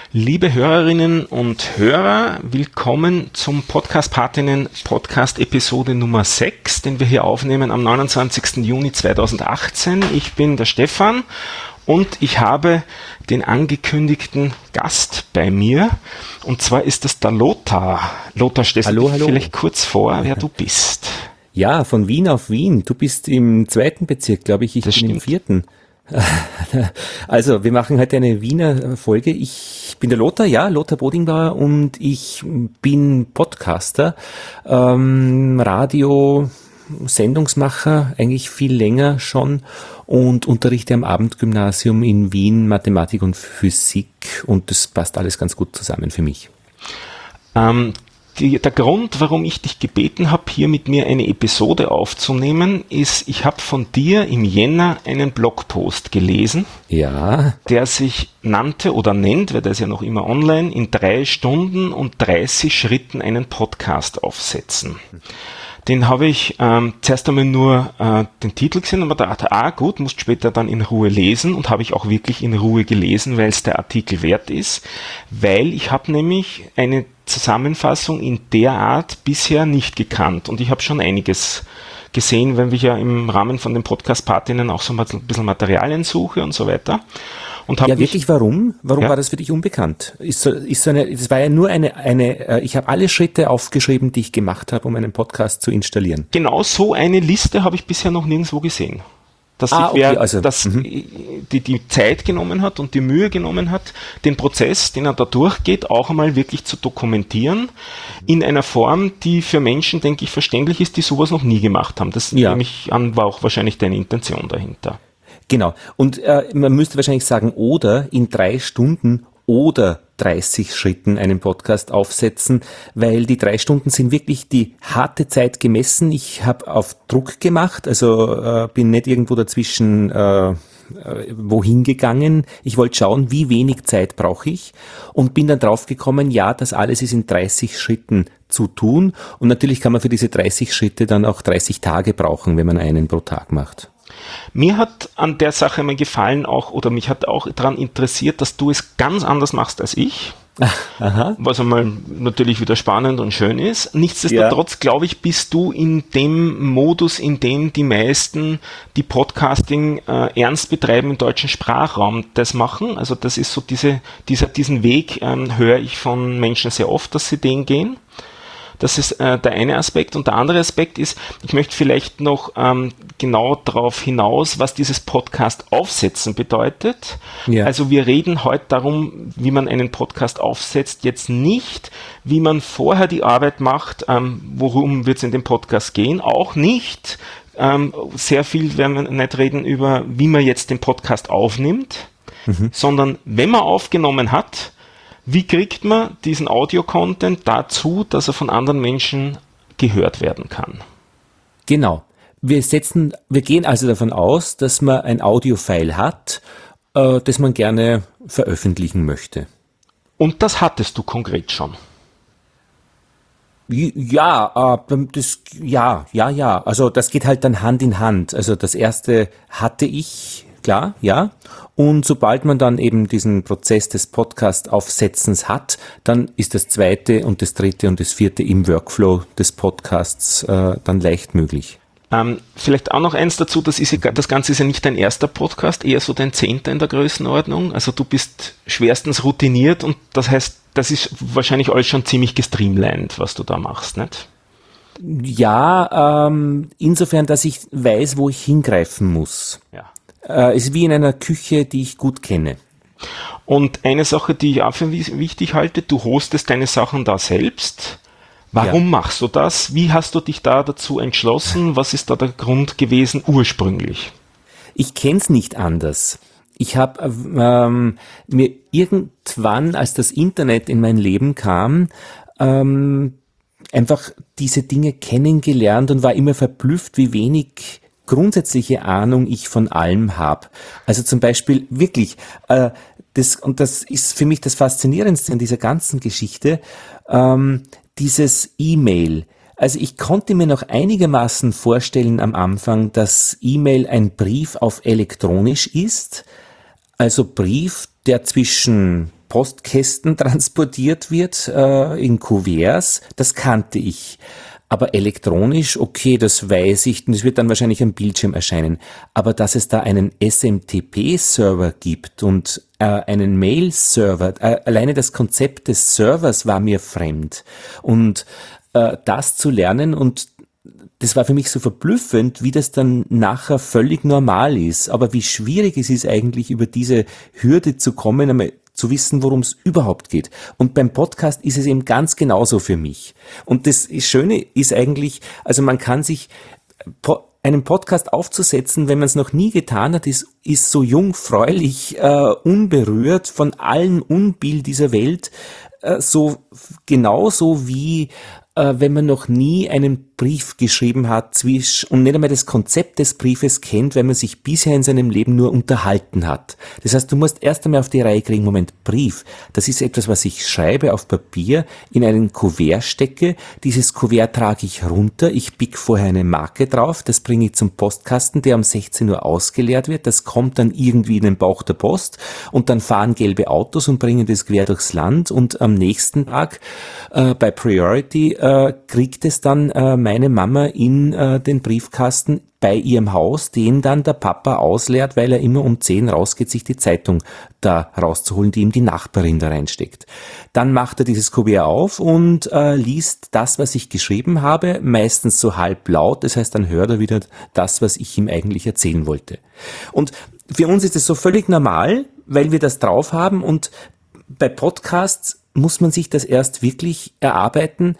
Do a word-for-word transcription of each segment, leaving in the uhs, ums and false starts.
Liebe Hörerinnen und Hörer, willkommen zum Podcast Patinnen Podcast Episode Nummer sechs, den wir hier aufnehmen am neunundzwanzigsten Juni zweitausendachtzehn. Ich bin der Stefan und ich habe den angekündigten Gast bei mir, und zwar ist das der Lothar. Lothar, stellst du dich vielleicht kurz vor, wer du bist? Ja, von Wien auf Wien. Du bist im zweiten Bezirk, glaube ich, ich Das bin stimmt. im vierten. Also, wir machen heute eine Wiener Folge. Ich bin der Lothar, ja, Lothar Bodingbauer, und ich bin Podcaster, ähm, Radio, Sendungsmacher, eigentlich viel länger schon, und unterrichte am Abendgymnasium in Wien Mathematik und Physik, und das passt alles ganz gut zusammen für mich. Ähm, Die, der Grund, warum ich dich gebeten habe, hier mit mir eine Episode aufzunehmen, ist, ich habe von dir im Jänner einen Blogpost gelesen, Ja, der sich nannte oder nennt, weil der ist ja noch immer online, in drei Stunden und dreißig Schritten einen Podcast aufsetzen. Den habe ich ähm, zuerst einmal nur äh, den Titel gesehen und mir gedacht, ah gut, musst später dann in Ruhe lesen, und habe ich auch wirklich in Ruhe gelesen, weil es der Artikel wert ist, weil ich habe nämlich eine Zusammenfassung in der Art bisher nicht gekannt, und ich habe schon einiges gesehen, wenn ich ja im Rahmen von den Podcast-Partinnen auch so mal ein bisschen Materialien suche und so weiter. Und hab ja, mich, wirklich, warum? Warum Ja. war das für dich unbekannt? Ist so, ist so eine, das war ja nur eine, eine, äh, ich habe alle Schritte aufgeschrieben, die ich gemacht habe, um einen Podcast zu installieren. Genau so eine Liste habe ich bisher noch nirgendwo gesehen. Dass Ah, sich wer okay, also, das, mhm. die, die Zeit genommen hat und die Mühe genommen hat, den Prozess, den er da durchgeht, auch einmal wirklich zu dokumentieren, in einer Form, die für Menschen, denke ich, verständlich ist, die sowas noch nie gemacht haben. Das Ja. nehme ich an, war auch wahrscheinlich deine Intention dahinter. Genau. Und äh, man müsste wahrscheinlich sagen, oder in drei Stunden oder dreißig Schritten einen Podcast aufsetzen, weil die drei Stunden sind wirklich die harte Zeit gemessen. Ich habe auf Druck gemacht, also äh, bin nicht irgendwo dazwischen äh, äh, wohin gegangen. Ich wollte schauen, wie wenig Zeit brauche ich, und bin dann draufgekommen, ja, das alles ist in dreißig Schritten zu tun, und natürlich kann man für diese dreißig Schritte dann auch dreißig Tage brauchen, wenn man einen pro Tag macht. Mir hat an der Sache mal gefallen auch, oder mich hat auch daran interessiert, dass du es ganz anders machst als ich. Aha. Was einmal natürlich wieder spannend und schön ist. Nichtsdestotrotz, glaube ich, bist du in dem Modus, in dem die meisten, die Podcasting äh, ernst betreiben im deutschen Sprachraum, das machen. Also das ist so diese, dieser, diesen Weg ähm, höre ich von Menschen sehr oft, dass sie den gehen. Das ist äh, der eine Aspekt. Und der andere Aspekt ist, ich möchte vielleicht noch ähm, genau darauf hinaus, was dieses Podcast aufsetzen bedeutet. Ja. Also wir reden heute darum, wie man einen Podcast aufsetzt, jetzt nicht, wie man vorher die Arbeit macht, ähm, worum wird es in dem Podcast gehen, auch nicht. Ähm, sehr viel werden wir nicht reden über, wie man jetzt den Podcast aufnimmt, mhm. sondern wenn man aufgenommen hat, wie kriegt man diesen Audio-Content dazu, dass er von anderen Menschen gehört werden kann? Genau. Wir setzen, wir gehen also davon aus, dass man ein Audio-File hat, äh, das man gerne veröffentlichen möchte. Und das hattest du konkret schon. Ja, äh, das, ja, ja, ja. Also das geht halt dann Hand in Hand. Also das erste hatte ich, klar, ja. Und sobald man dann eben diesen Prozess des Podcast-Aufsetzens hat, dann ist das zweite und das dritte und das vierte im Workflow des Podcasts äh, dann leicht möglich. Ähm, vielleicht auch noch eins dazu, das, ist ja, das Ganze ist ja nicht dein erster Podcast, eher so dein zehnter in der Größenordnung. Also du bist schwerstens routiniert, und das heißt, das ist wahrscheinlich alles schon ziemlich gestreamlined, was du da machst, nicht? Ja, ähm, insofern, dass ich weiß, wo ich hingreifen muss. Ja. Äh, ist wie in einer Küche, die ich gut kenne. Und eine Sache, die ich auch für wichtig halte, du hostest deine Sachen da selbst. Warum Ja. machst du das? Wie hast du dich da dazu entschlossen? Was ist da der Grund gewesen ursprünglich? Ich kenn's nicht anders. Ich habe ähm, mir irgendwann, als das Internet in mein Leben kam, ähm, einfach diese Dinge kennengelernt und war immer verblüfft, wie wenig grundsätzliche Ahnung ich von allem habe. Also zum Beispiel wirklich, äh, das, und das ist für mich das Faszinierendste an dieser ganzen Geschichte, ähm, dieses E-Mail. Also ich konnte mir noch einigermaßen vorstellen am Anfang, dass E-Mail ein Brief auf elektronisch ist, also Brief, der zwischen Postkästen transportiert wird, äh, in Kuverts, das kannte ich. Aber elektronisch, okay, das weiß ich, das wird dann wahrscheinlich am Bildschirm erscheinen. Aber dass es da einen S M T P-Server gibt und äh, einen Mail-Server, äh, alleine das Konzept des Servers war mir fremd. Und äh, das zu lernen, und das war für mich so verblüffend, wie das dann nachher völlig normal ist. Aber wie schwierig es ist eigentlich, über diese Hürde zu kommen, einmal zu wissen, worum es überhaupt geht. Und beim Podcast ist es eben ganz genauso für mich. Und das Schöne ist eigentlich, also man kann sich po- einen Podcast aufzusetzen, wenn man es noch nie getan hat, ist, ist so jungfräulich, äh, unberührt von allen Unbill dieser Welt, äh, so genauso wie äh, wenn man noch nie einen Brief geschrieben hat zwisch- und nicht einmal das Konzept des Briefes kennt, weil man sich bisher in seinem Leben nur unterhalten hat. Das heißt, du musst erst einmal auf die Reihe kriegen, Moment, Brief, das ist etwas, was ich schreibe auf Papier, in einen Kuvert stecke, dieses Kuvert trage ich runter, ich pick vorher eine Marke drauf, das bringe ich zum Postkasten, der um sechzehn Uhr ausgeleert wird, das kommt dann irgendwie in den Bauch der Post und dann fahren gelbe Autos und bringen das quer durchs Land und am nächsten Tag äh, bei Priority äh, kriegt es dann äh, meine Mama in äh, den Briefkasten bei ihrem Haus, den dann der Papa ausleert, weil er immer um zehn rausgeht, sich die Zeitung da rauszuholen, die ihm die Nachbarin da reinsteckt. Dann macht er dieses Kuvert auf und äh, liest das, was ich geschrieben habe, meistens so halblaut, das heißt, dann hört er wieder das, was ich ihm eigentlich erzählen wollte. Und für uns ist es so völlig normal, weil wir das drauf haben, und bei Podcasts muss man sich das erst wirklich erarbeiten,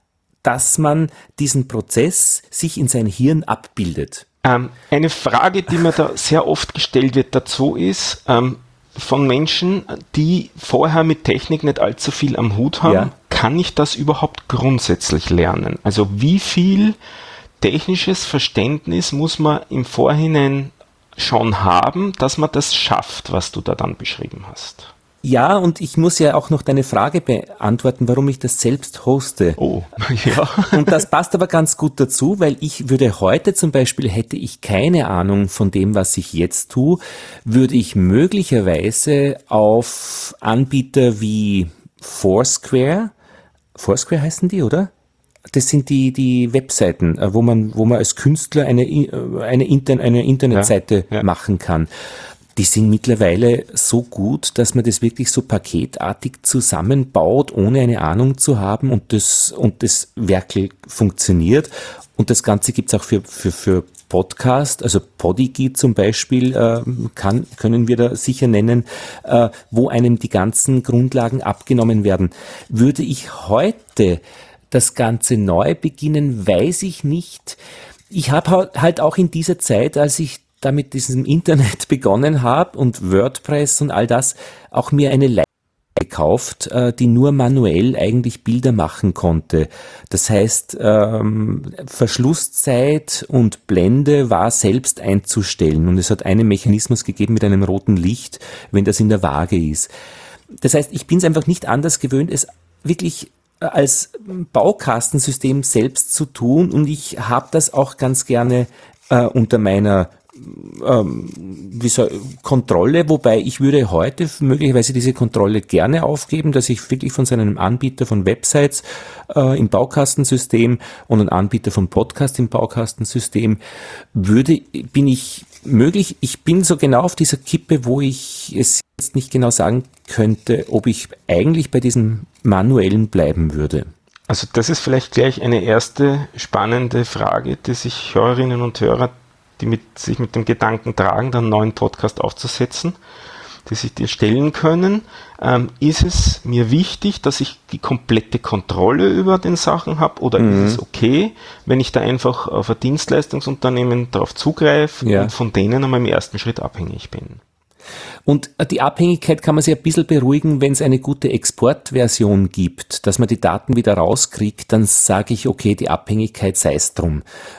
dass man diesen Prozess sich in sein Hirn abbildet. Ähm, eine Frage, die mir da sehr oft gestellt wird dazu ist, ähm, von Menschen, die vorher mit Technik nicht allzu viel am Hut haben, ja. Kann ich das überhaupt grundsätzlich lernen? Also wie viel technisches Verständnis muss man im Vorhinein schon haben, dass man das schafft, was du da dann beschrieben hast? Ja, und ich muss ja auch noch deine Frage beantworten, warum ich das selbst hoste. Oh, ja. Und das passt aber ganz gut dazu, weil ich würde heute zum Beispiel, hätte ich keine Ahnung von dem, was ich jetzt tue, würde ich möglicherweise auf Anbieter wie Foursquare, Foursquare heißen die, oder? Das sind die die Webseiten, wo man wo man als Künstler eine eine, Inter, eine Internetseite ja, ja. machen kann. Die sind mittlerweile so gut, dass man das wirklich so paketartig zusammenbaut, ohne eine Ahnung zu haben, und das und das wirklich funktioniert. Und das Ganze gibt's auch für für für Podcast, also Podigy zum Beispiel äh, kann können wir da sicher nennen, äh, wo einem die ganzen Grundlagen abgenommen werden. Würde ich heute das Ganze neu beginnen, weiß ich nicht. Ich habe halt auch in dieser Zeit, als ich da mit diesem Internet begonnen habe und WordPress und all das, auch mir eine Leitung gekauft, die nur manuell eigentlich Bilder machen konnte. Das heißt, ähm, Verschlusszeit und Blende war selbst einzustellen, und es hat einen Mechanismus gegeben mit einem roten Licht, wenn das in der Waage ist. Das heißt, ich bin es einfach nicht anders gewöhnt, es wirklich als Baukastensystem selbst zu tun, und ich habe das auch ganz gerne äh, unter meiner Ähm, wie soll, Kontrolle, wobei ich würde heute möglicherweise diese Kontrolle gerne aufgeben, dass ich wirklich von seinem Anbieter von Websites äh, im Baukastensystem und einem Anbieter von Podcast im Baukastensystem würde, bin ich möglich, ich bin so genau auf dieser Kippe, wo ich es jetzt nicht genau sagen könnte, ob ich eigentlich bei diesem manuellen bleiben würde. Also das ist vielleicht gleich eine erste spannende Frage, die sich Hörerinnen und Hörer, die mit, sich mit dem Gedanken tragen, dann einen neuen Podcast aufzusetzen, die sich dir stellen können. Ähm, ist es mir wichtig, dass ich die komplette Kontrolle über den Sachen habe, oder mhm. ist es okay, wenn ich da einfach auf ein Dienstleistungsunternehmen darauf zugreife ja. und von denen einmal im ersten Schritt abhängig bin? Und die Abhängigkeit kann man sich ein bisschen beruhigen, wenn es eine gute Exportversion gibt, dass man die Daten wieder rauskriegt, dann sage ich, okay, die Abhängigkeit sei es drum.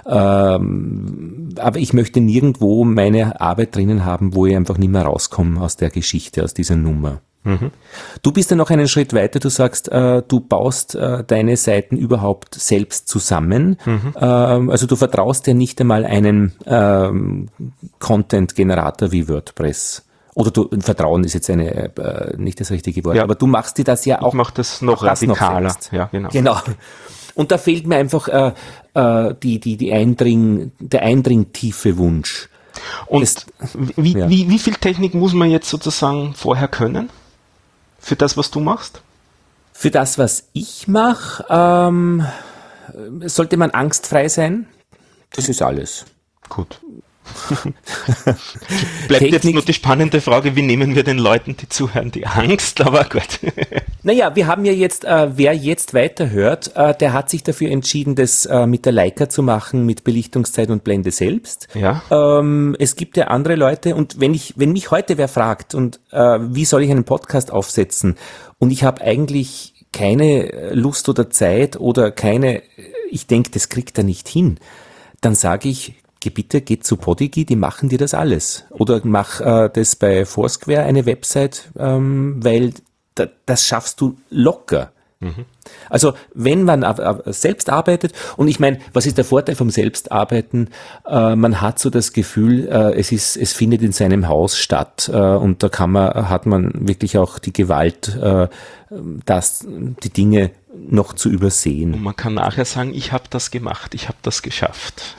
Ähm, aber ich möchte nirgendwo meine Arbeit drinnen haben, wo ich einfach nicht mehr rauskomme aus der Geschichte, aus dieser Nummer. Mhm. Du bist ja noch einen Schritt weiter, du sagst, äh, du baust äh, deine Seiten überhaupt selbst zusammen. Mhm. Ähm, also du vertraust ja nicht einmal einem ähm, Content-Generator wie WordPress. Oder du, Vertrauen ist jetzt eine, äh, nicht das richtige Wort, Ja. aber du machst dir das ja auch. Ich mache das noch auch das noch radikaler. selbst. Ja, genau. Genau. Und da fehlt mir einfach äh, äh, die, die, die Eindring, der eindringtiefe Wunsch. Und Das- wie, ja. wie, wie viel Technik muss man jetzt sozusagen vorher können? Für das, was du machst? Für das, was ich mache, ähm, sollte man angstfrei sein. Das ist alles. Gut. Bleibt jetzt Technik- nur die spannende Frage, wie nehmen wir den Leuten, die zuhören, die Angst? Aber gut. Naja, wir haben ja jetzt, äh, wer jetzt weiterhört, äh, der hat sich dafür entschieden, das äh, mit der Leica zu machen, mit Belichtungszeit und Blende selbst. Ja. Ähm, es gibt ja andere Leute und wenn ich, wenn mich heute wer fragt und äh, wie soll ich einen Podcast aufsetzen und ich habe eigentlich keine Lust oder Zeit oder keine, ich denke, das kriegt er nicht hin, dann sage ich, geh bitte, geh zu Podigy, die machen dir das alles. Oder mach äh, das bei Foursquare, eine Website, ähm, weil da, das schaffst du locker. Also wenn man äh, äh, selbst arbeitet, und ich meine, was ist der Vorteil vom Selbstarbeiten? Äh, man hat so das Gefühl, äh, es ist, es findet in seinem Haus statt, äh, und da kann man, hat man wirklich auch die Gewalt, äh, das, die Dinge noch zu übersehen. Und man kann nachher sagen, ich habe das gemacht, ich habe das geschafft.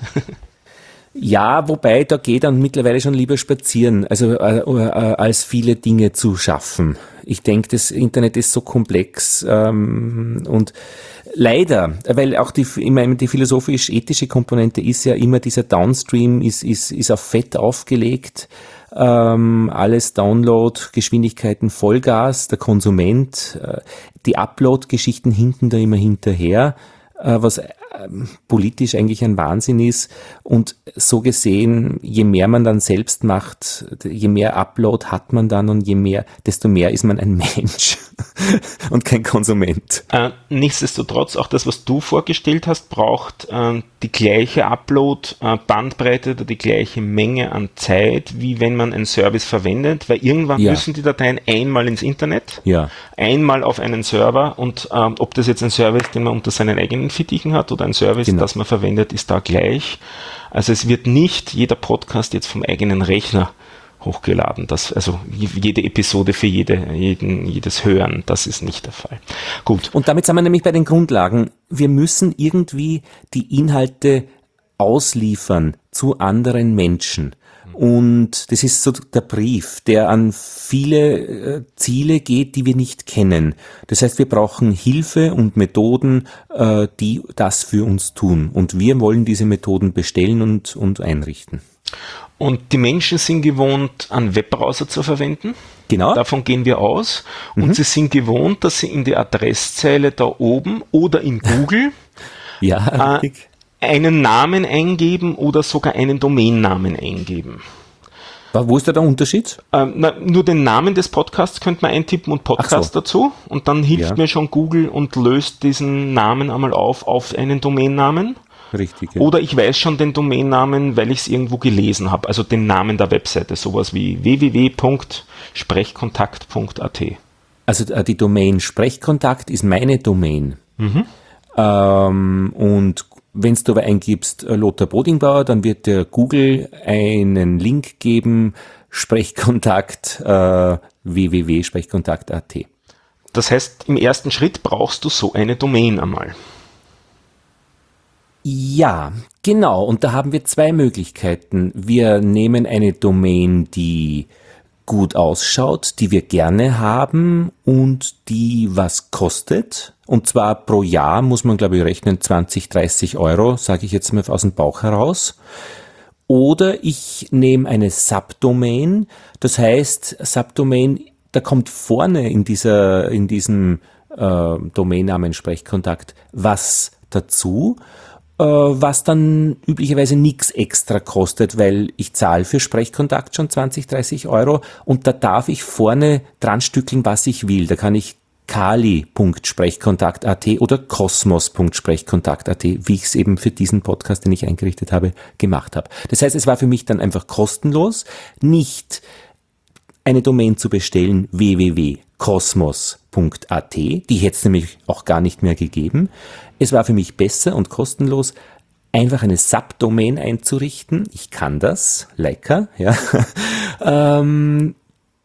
Ja, wobei da geht dann mittlerweile schon lieber spazieren, also äh, äh, als viele Dinge zu schaffen. Ich denke, das Internet ist so komplex ähm, und leider, weil auch die, ich meine, die philosophisch-ethische Komponente ist ja immer dieser Downstream, ist, ist, ist auf Fett aufgelegt. Ähm, alles Download, Geschwindigkeiten, Vollgas, der Konsument, äh, die Upload-Geschichten hinken da immer hinterher, äh, was äh, politisch eigentlich ein Wahnsinn ist. Und so gesehen, je mehr man dann selbst macht, je mehr Upload hat man dann und je mehr, desto mehr ist man ein Mensch und kein Konsument. Äh, nichtsdestotrotz, auch das, was du vorgestellt hast, braucht äh, die gleiche Upload-Bandbreite oder die gleiche Menge an Zeit, wie wenn man einen Service verwendet, weil irgendwann Ja. müssen die Dateien einmal ins Internet, Ja. einmal auf einen Server und ähm, ob das jetzt ein Service, den man unter seinen eigenen Fittichen hat oder ein Service, Genau. das man verwendet, ist da gleich. Also es wird nicht jeder Podcast jetzt vom eigenen Rechner hochgeladen. Das, also jede Episode für jede, jeden, jedes Hören, das ist nicht der Fall. Gut. Und damit sind wir nämlich bei den Grundlagen. Wir müssen irgendwie die Inhalte ausliefern zu anderen Menschen. Und das ist so der Brief, der an viele äh, Ziele geht, die wir nicht kennen. Das heißt, wir brauchen Hilfe und Methoden, äh, die das für uns tun. Und wir wollen diese Methoden bestellen und, und einrichten. Und die Menschen sind gewohnt, einen Webbrowser zu verwenden. Genau. Davon gehen wir aus. Und sie sind gewohnt, dass sie in die Adresszeile da oben oder in Google Ja, äh, richtig. einen Namen eingeben oder sogar einen Domainnamen eingeben. Wo ist da der Unterschied? Ähm, na, nur den Namen des Podcasts könnte man eintippen und Podcast Ach so. dazu. Und dann hilft Ja. mir schon Google und löst diesen Namen einmal auf auf einen Domainnamen. Richtig. Ja. Oder ich weiß schon den Domainnamen, weil ich es irgendwo gelesen habe. Also den Namen der Webseite. Sowas wie w w w punkt sprechkontakt punkt a t. Also äh, die Domain Sprechkontakt ist meine Domain. Ähm, und wenn du aber eingibst äh, Lothar Bodingbauer, dann wird der Google einen Link geben, Sprechkontakt, äh, w w w punkt sprechkontakt punkt a t. Das heißt, im ersten Schritt brauchst du so eine Domain einmal. Ja, genau. Und da haben wir zwei Möglichkeiten. Wir nehmen eine Domain, die gut ausschaut, die wir gerne haben und die was kostet. Und zwar pro Jahr muss man, glaube ich, rechnen zwanzig, dreißig Euro, sage ich jetzt mal aus dem Bauch heraus. Oder ich nehme eine Subdomain. Das heißt, Subdomain, da kommt vorne in dieser, in diesem äh, Domainnamen Sprechkontakt was dazu, was dann üblicherweise nichts extra kostet, weil ich zahle für Sprechkontakt schon zwanzig, dreißig Euro und da darf ich vorne dran stückeln, was ich will. Da kann ich kali punkt sprechkontakt punkt a t oder kosmos punkt sprechkontakt punkt a t, wie ich es eben für diesen Podcast, den ich eingerichtet habe, gemacht habe. Das heißt, es war für mich dann einfach kostenlos, nicht eine Domain zu bestellen, w w w punkt kosmos punkt a t, die hätte es nämlich auch gar nicht mehr gegeben. Es war für mich besser und kostenlos, einfach eine Subdomain einzurichten. Ich kann das, Leica, ja. ähm,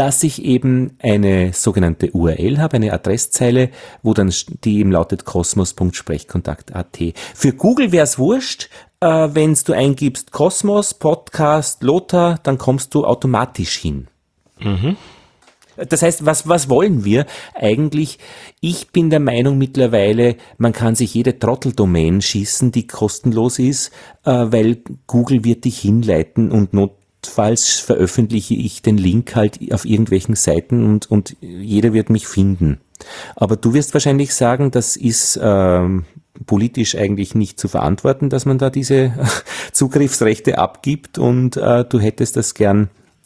dass ich eben eine sogenannte U R L habe, eine Adresszeile, wo dann die eben lautet kosmos punkt sprechkontakt punkt a t. Für Google wäre es wurscht, äh, wenn du eingibst Kosmos, Podcast, Lothar, dann kommst du automatisch hin. Mhm. Das heißt, was, was wollen wir eigentlich? Ich bin der Meinung mittlerweile, man kann sich jede Trottel-Domain schießen, die kostenlos ist, äh, weil Google wird dich hinleiten und notfalls veröffentliche ich den Link halt auf irgendwelchen Seiten und, und jeder wird mich finden. Aber du wirst wahrscheinlich sagen, das ist ähm, politisch eigentlich nicht zu verantworten, dass man da diese Zugriffsrechte abgibt und äh, du hättest das gern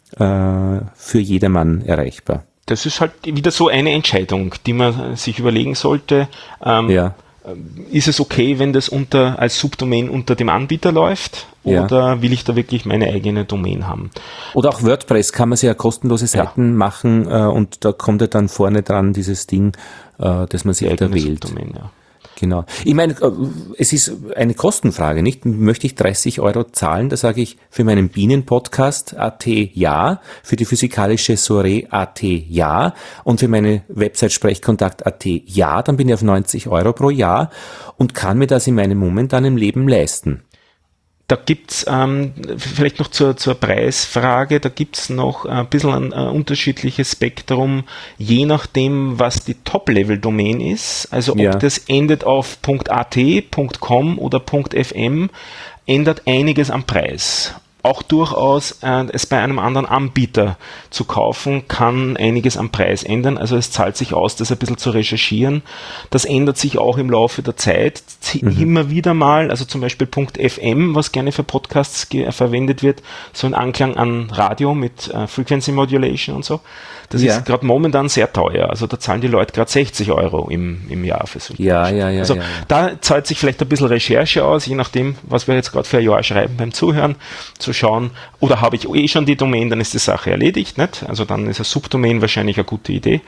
für jedermann erreichbar. Das ist halt wieder so eine Entscheidung, die man sich überlegen sollte. Ähm, ja. Ist es okay, wenn das unter als Subdomain unter dem Anbieter läuft? Oder ja. will ich da wirklich meine eigene Domain haben? Oder auch WordPress kann man sich ja kostenlose Seiten ja. machen äh, und da kommt ja dann vorne dran dieses Ding, äh, das man sich da wählt. Subdomain, ja. Genau. Ich meine, es ist eine Kostenfrage, nicht? Möchte ich dreißig Euro zahlen? Da sage ich für meinen Bienen-Podcast A T ja, für die physikalische Soiree A T ja und für meine Website Sprechkontakt A T ja, dann bin ich auf neunzig Euro pro Jahr und kann mir das in meinem momentanen Leben leisten. Da gibt's ähm, vielleicht noch zur, zur Preisfrage, da gibt's noch ein bisschen ein, ein unterschiedliches Spektrum, je nachdem, was die Top-Level-Domain ist. Also ob ja. das endet auf .at, .com oder .fm, ändert einiges am Preis. Auch durchaus äh, es bei einem anderen Anbieter zu kaufen, kann einiges am Preis ändern. Also es zahlt sich aus, das ein bisschen zu recherchieren. Das ändert sich auch im Laufe der Zeit. Mhm. Immer wieder mal, also zum Beispiel .fm, was gerne für Podcasts ge- verwendet wird, so ein Anklang an Radio mit äh, Frequency Modulation und so. Das ja. ist gerade momentan sehr teuer. Also da zahlen die Leute gerade sechzig Euro im, im Jahr für so ein ja, ja, ja, Also ja, ja. da zahlt sich vielleicht ein bisschen Recherche aus, je nachdem, was wir jetzt gerade für ein Jahr schreiben beim Zuhören, zu schauen, oder habe ich eh schon die Domain, dann ist die Sache erledigt, nicht? Also dann ist ein Subdomain wahrscheinlich eine gute Idee.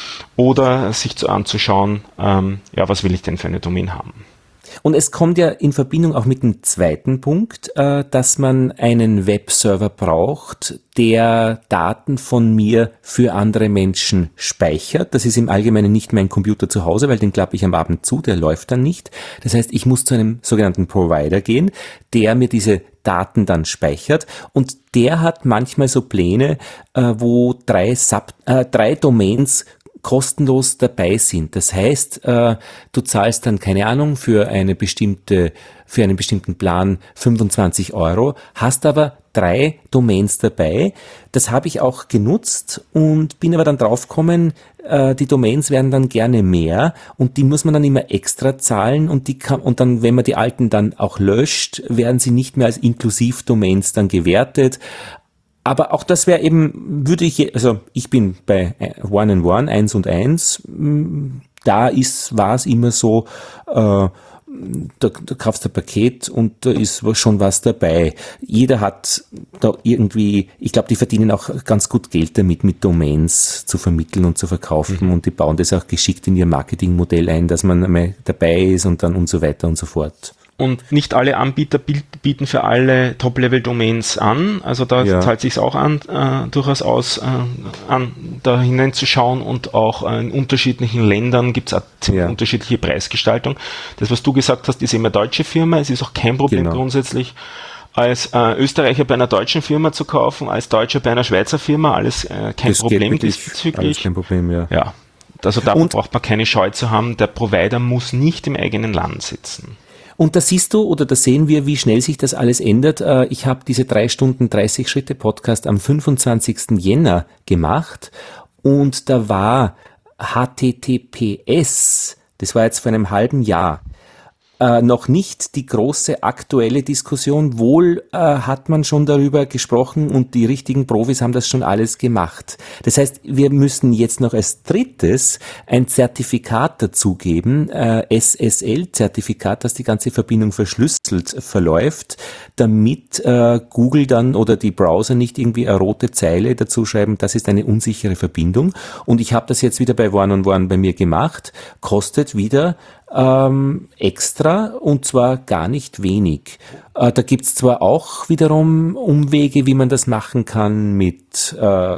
Oder sich zu, anzuschauen, ähm, ja, was will ich denn für eine Domain haben? Und es kommt ja in Verbindung auch mit dem zweiten Punkt, äh, dass man einen Webserver braucht, der Daten von mir für andere Menschen speichert. Das ist im Allgemeinen nicht mein Computer zu Hause, weil den klappe ich am Abend zu, der läuft dann nicht. Das heißt, ich muss zu einem sogenannten Provider gehen, der mir diese Daten dann speichert und der hat manchmal so Pläne, äh, wo drei, Sub, äh, drei Domains kostenlos dabei sind. Das heißt, äh, du zahlst dann, keine Ahnung, für eine bestimmte, für einen bestimmten Plan fünfundzwanzig Euro, hast aber drei Domains dabei. Das habe ich auch genutzt und bin aber dann draufgekommen, äh, die Domains werden dann gerne mehr und die muss man dann immer extra zahlen und die kann, und dann, wenn man die alten dann auch löscht, werden sie nicht mehr als Inklusivdomains dann gewertet. Aber auch das wäre eben, würde ich, also ich bin bei One and One, eins und eins, da ist, war es immer so, äh, da, da kaufst du ein Paket und da ist schon was dabei. Jeder hat da irgendwie, ich glaube, die verdienen auch ganz gut Geld damit, mit Domains zu vermitteln und zu verkaufen mhm. und die bauen das auch geschickt in ihr Marketingmodell ein, dass man einmal dabei ist und dann und so weiter und so fort. Und nicht alle Anbieter bieten für alle Top-Level-Domains an. Also da ja. zahlt sich auch an, äh, durchaus aus, äh, an, da hineinzuschauen und auch äh, in unterschiedlichen Ländern gibt es ja. unterschiedliche Preisgestaltung. Das, was du gesagt hast, ist eben eine deutsche Firma. Es ist auch kein Problem genau. grundsätzlich, als äh, Österreicher bei einer deutschen Firma zu kaufen, als Deutscher bei einer Schweizer Firma, alles äh, kein das Problem diesbezüglich. Alles kein Problem, ja. ja. Also da und braucht man keine Scheu zu haben. Der Provider muss nicht im eigenen Land sitzen. Und da siehst du oder da sehen wir, wie schnell sich das alles ändert. Ich habe diese drei Stunden dreißig Schritte Podcast am fünfundzwanzigsten Jänner gemacht und da war H T T P S, das war jetzt vor einem halben Jahr, äh, noch nicht die große aktuelle Diskussion. Wohl äh, hat man schon darüber gesprochen und die richtigen Profis haben das schon alles gemacht. Das heißt, wir müssen jetzt noch als drittes ein Zertifikat dazugeben, äh, S S L-Zertifikat, dass die ganze Verbindung verschlüsselt verläuft, damit äh, Google dann oder die Browser nicht irgendwie eine rote Zeile dazu schreiben, das ist eine unsichere Verbindung. Und ich habe das jetzt wieder bei One on One bei mir gemacht, kostet wieder Ähm, extra und zwar gar nicht wenig. Äh, da gibt's zwar auch wiederum Umwege, wie man das machen kann mit äh,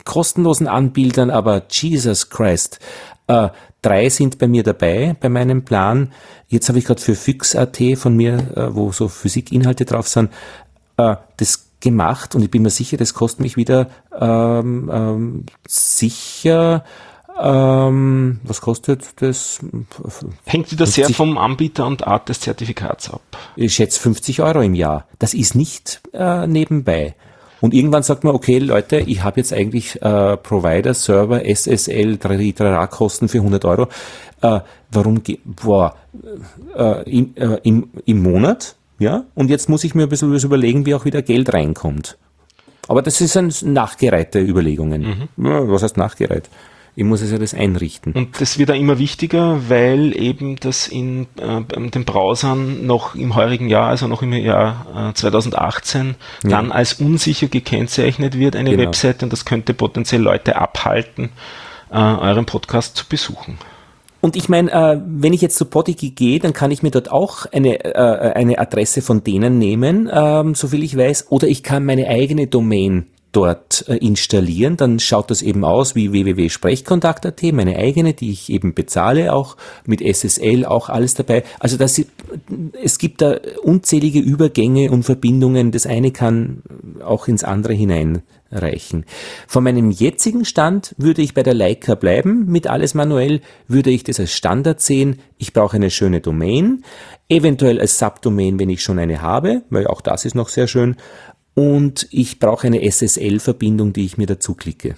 kostenlosen Anbietern, aber Jesus Christ, äh, drei sind bei mir dabei, bei meinem Plan. Jetzt habe ich gerade für Füchs Punkt at von mir, äh, wo so Physikinhalte drauf sind, äh, das gemacht und ich bin mir sicher, das kostet mich wieder ähm, ähm, sicher, ähm, was kostet das? Hängt wieder sehr vom Anbieter und Art des Zertifikats ab. Ich schätze fünfzig Euro im Jahr. Das ist nicht äh, nebenbei. Und irgendwann sagt man, okay Leute, ich habe jetzt eigentlich äh, Provider, Server, S S L, Kosten für hundert Euro. Äh, warum, ge- boah, äh, im, äh, im, im Monat? Ja, und jetzt muss ich mir ein bisschen was überlegen, wie auch wieder Geld reinkommt. Aber das sind nachgereihte Überlegungen. Mhm. Ja, was heißt nachgereiht? Ich muss es ja das einrichten. Und das wird auch immer wichtiger, weil eben das in äh, den Browsern noch im heurigen Jahr, also noch im Jahr äh, zwanzig achtzehn, ja. dann als unsicher gekennzeichnet wird, eine genau. Webseite, und das könnte potenziell Leute abhalten, äh, euren Podcast zu besuchen. Und ich meine, äh, wenn ich jetzt zu Podigy gehe, dann kann ich mir dort auch eine, äh, eine Adresse von denen nehmen, ähm, soviel ich weiß, oder ich kann meine eigene Domain dort äh, installieren, dann schaut das eben aus wie w w w punkt sprechkontakt punkt at, meine eigene, die ich eben bezahle, auch mit S S L, auch alles dabei. Also das, es gibt da unzählige Übergänge und Verbindungen, das eine kann auch ins andere hineinreichen. Von meinem jetzigen Stand würde ich bei der Leica bleiben, mit alles manuell, würde ich das als Standard sehen, ich brauche eine schöne Domain, eventuell als Subdomain, wenn ich schon eine habe, weil auch das ist noch sehr schön. Und ich brauche eine S S L-Verbindung, die ich mir dazu klicke.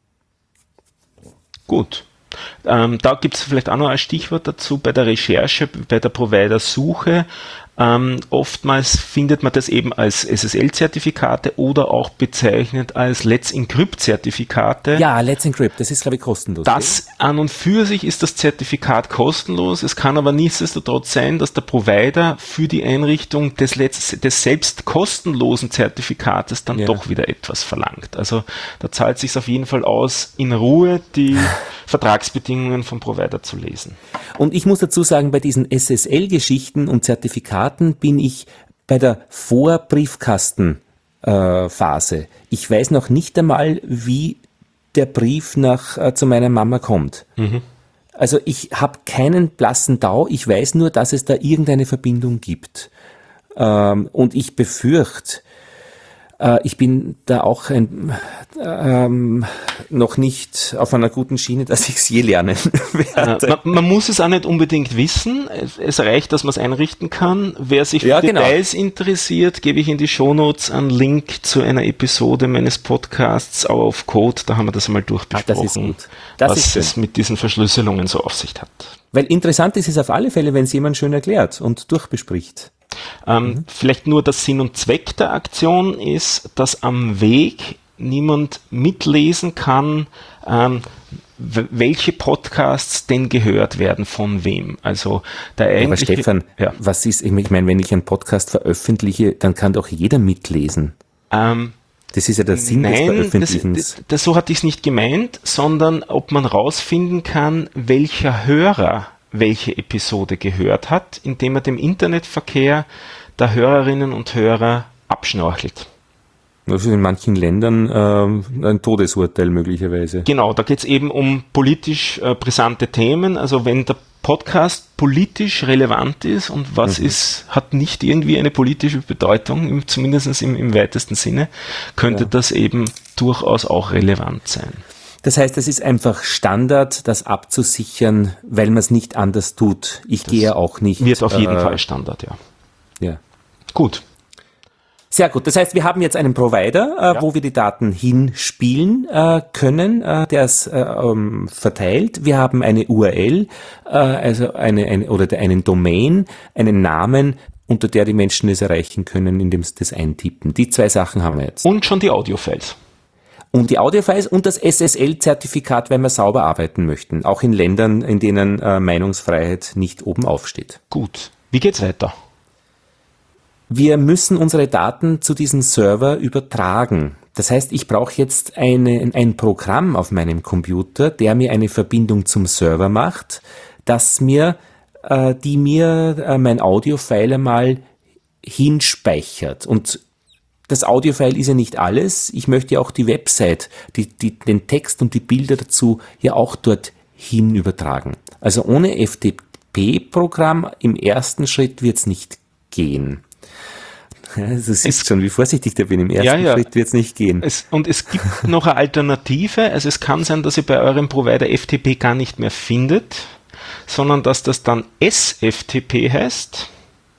Gut. Ähm, da gibt es vielleicht auch noch ein Stichwort dazu bei der Recherche, bei der Provider-Suche. Ähm, oftmals findet man das eben als S S L-Zertifikate oder auch bezeichnet als Let's Encrypt-Zertifikate. Ja, Let's Encrypt, das ist, glaube ich, kostenlos. Das ja? An und für sich ist das Zertifikat kostenlos. Es kann aber nichtsdestotrotz sein, dass der Provider für die Einrichtung des, Let's, des selbst kostenlosen Zertifikates dann ja. doch wieder etwas verlangt. Also da zahlt es sich auf jeden Fall aus, in Ruhe die Vertragsbedingungen vom Provider zu lesen. Und ich muss dazu sagen, bei diesen S S L-Geschichten und Zertifikaten bin ich bei der Vorbriefkastenphase. Äh, ich weiß noch nicht einmal, wie der Brief nach äh, zu meiner Mama kommt. Mhm. Also ich habe keinen blassen Dau, ich weiß nur, dass es da irgendeine Verbindung gibt. Ähm, und ich befürchte, äh, ich bin da auch ein, ähm, noch nicht auf einer guten Schiene, dass ich es je lernen werde. Äh, man, man muss es auch nicht unbedingt wissen. Es, es reicht, dass man es einrichten kann. Wer sich für ja, Details genau. interessiert, gebe ich in die Shownotes einen Link zu einer Episode meines Podcasts auf Code. Da haben wir das einmal durchbesprochen, Ach, das ist gut. Das was ist es mit diesen Verschlüsselungen so auf sich hat. Weil interessant ist es auf alle Fälle, wenn es jemand schön erklärt und durchbespricht. Ähm, mhm. Vielleicht nur der Sinn und Zweck der Aktion ist, dass am Weg niemand mitlesen kann, ähm, w- welche Podcasts denn gehört werden von wem. Also der eigentliche, Aber Stefan, ja. was ist, ich meine, wenn ich einen Podcast veröffentliche, dann kann doch jeder mitlesen. Ähm, das ist ja der Sinn nein, des Veröffentlichens. Das, das, das, so hatte ich es nicht gemeint, sondern ob man rausfinden kann, welcher Hörer welche Episode gehört hat, indem er dem Internetverkehr der Hörerinnen und Hörer abschnorchelt. Das ist in manchen Ländern äh, ein Todesurteil möglicherweise. Genau, da geht es eben um politisch äh, brisante Themen. Also wenn der Podcast politisch relevant ist und was mhm. ist, hat nicht irgendwie eine politische Bedeutung, im, zumindest im, im weitesten Sinne, könnte ja. das eben durchaus auch relevant sein. Das heißt, es ist einfach Standard, das abzusichern, weil man es nicht anders tut. Ich das gehe auch nicht. Wird auf jeden äh, Fall Standard, ja. Ja. Gut. Sehr gut. Das heißt, wir haben jetzt einen Provider, äh, ja. wo wir die Daten hinspielen äh, können, äh, der es äh, ähm, verteilt. Wir haben eine U R L, äh, also eine, eine oder einen Domain, einen Namen, unter der die Menschen es erreichen können, indem sie das eintippen. Die zwei Sachen haben wir jetzt. Und schon die Audiofiles. Und die Audiofiles und das S S L-Zertifikat, wenn wir sauber arbeiten möchten. Auch in Ländern, in denen äh, Meinungsfreiheit nicht oben aufsteht. Gut. Wie geht's weiter? Wir müssen unsere Daten zu diesem Server übertragen. Das heißt, ich brauche jetzt eine, ein Programm auf meinem Computer, der mir eine Verbindung zum Server macht, das mir, äh, die mir äh, mein Audiofile einmal hinspeichert. Und das Audiofile ist ja nicht alles. Ich möchte ja auch die Website, die, die, den Text und die Bilder dazu ja auch dorthin übertragen. Also ohne F T P-Programm im ersten Schritt wird es nicht gehen. Ja, du siehst es, schon, wie vorsichtig ich da bin. Im ersten ja, ja. Schritt wird es nicht gehen. Es, und es gibt noch eine Alternative. Also es kann sein, dass ihr bei eurem Provider F T P gar nicht mehr findet, sondern dass das dann S F T P heißt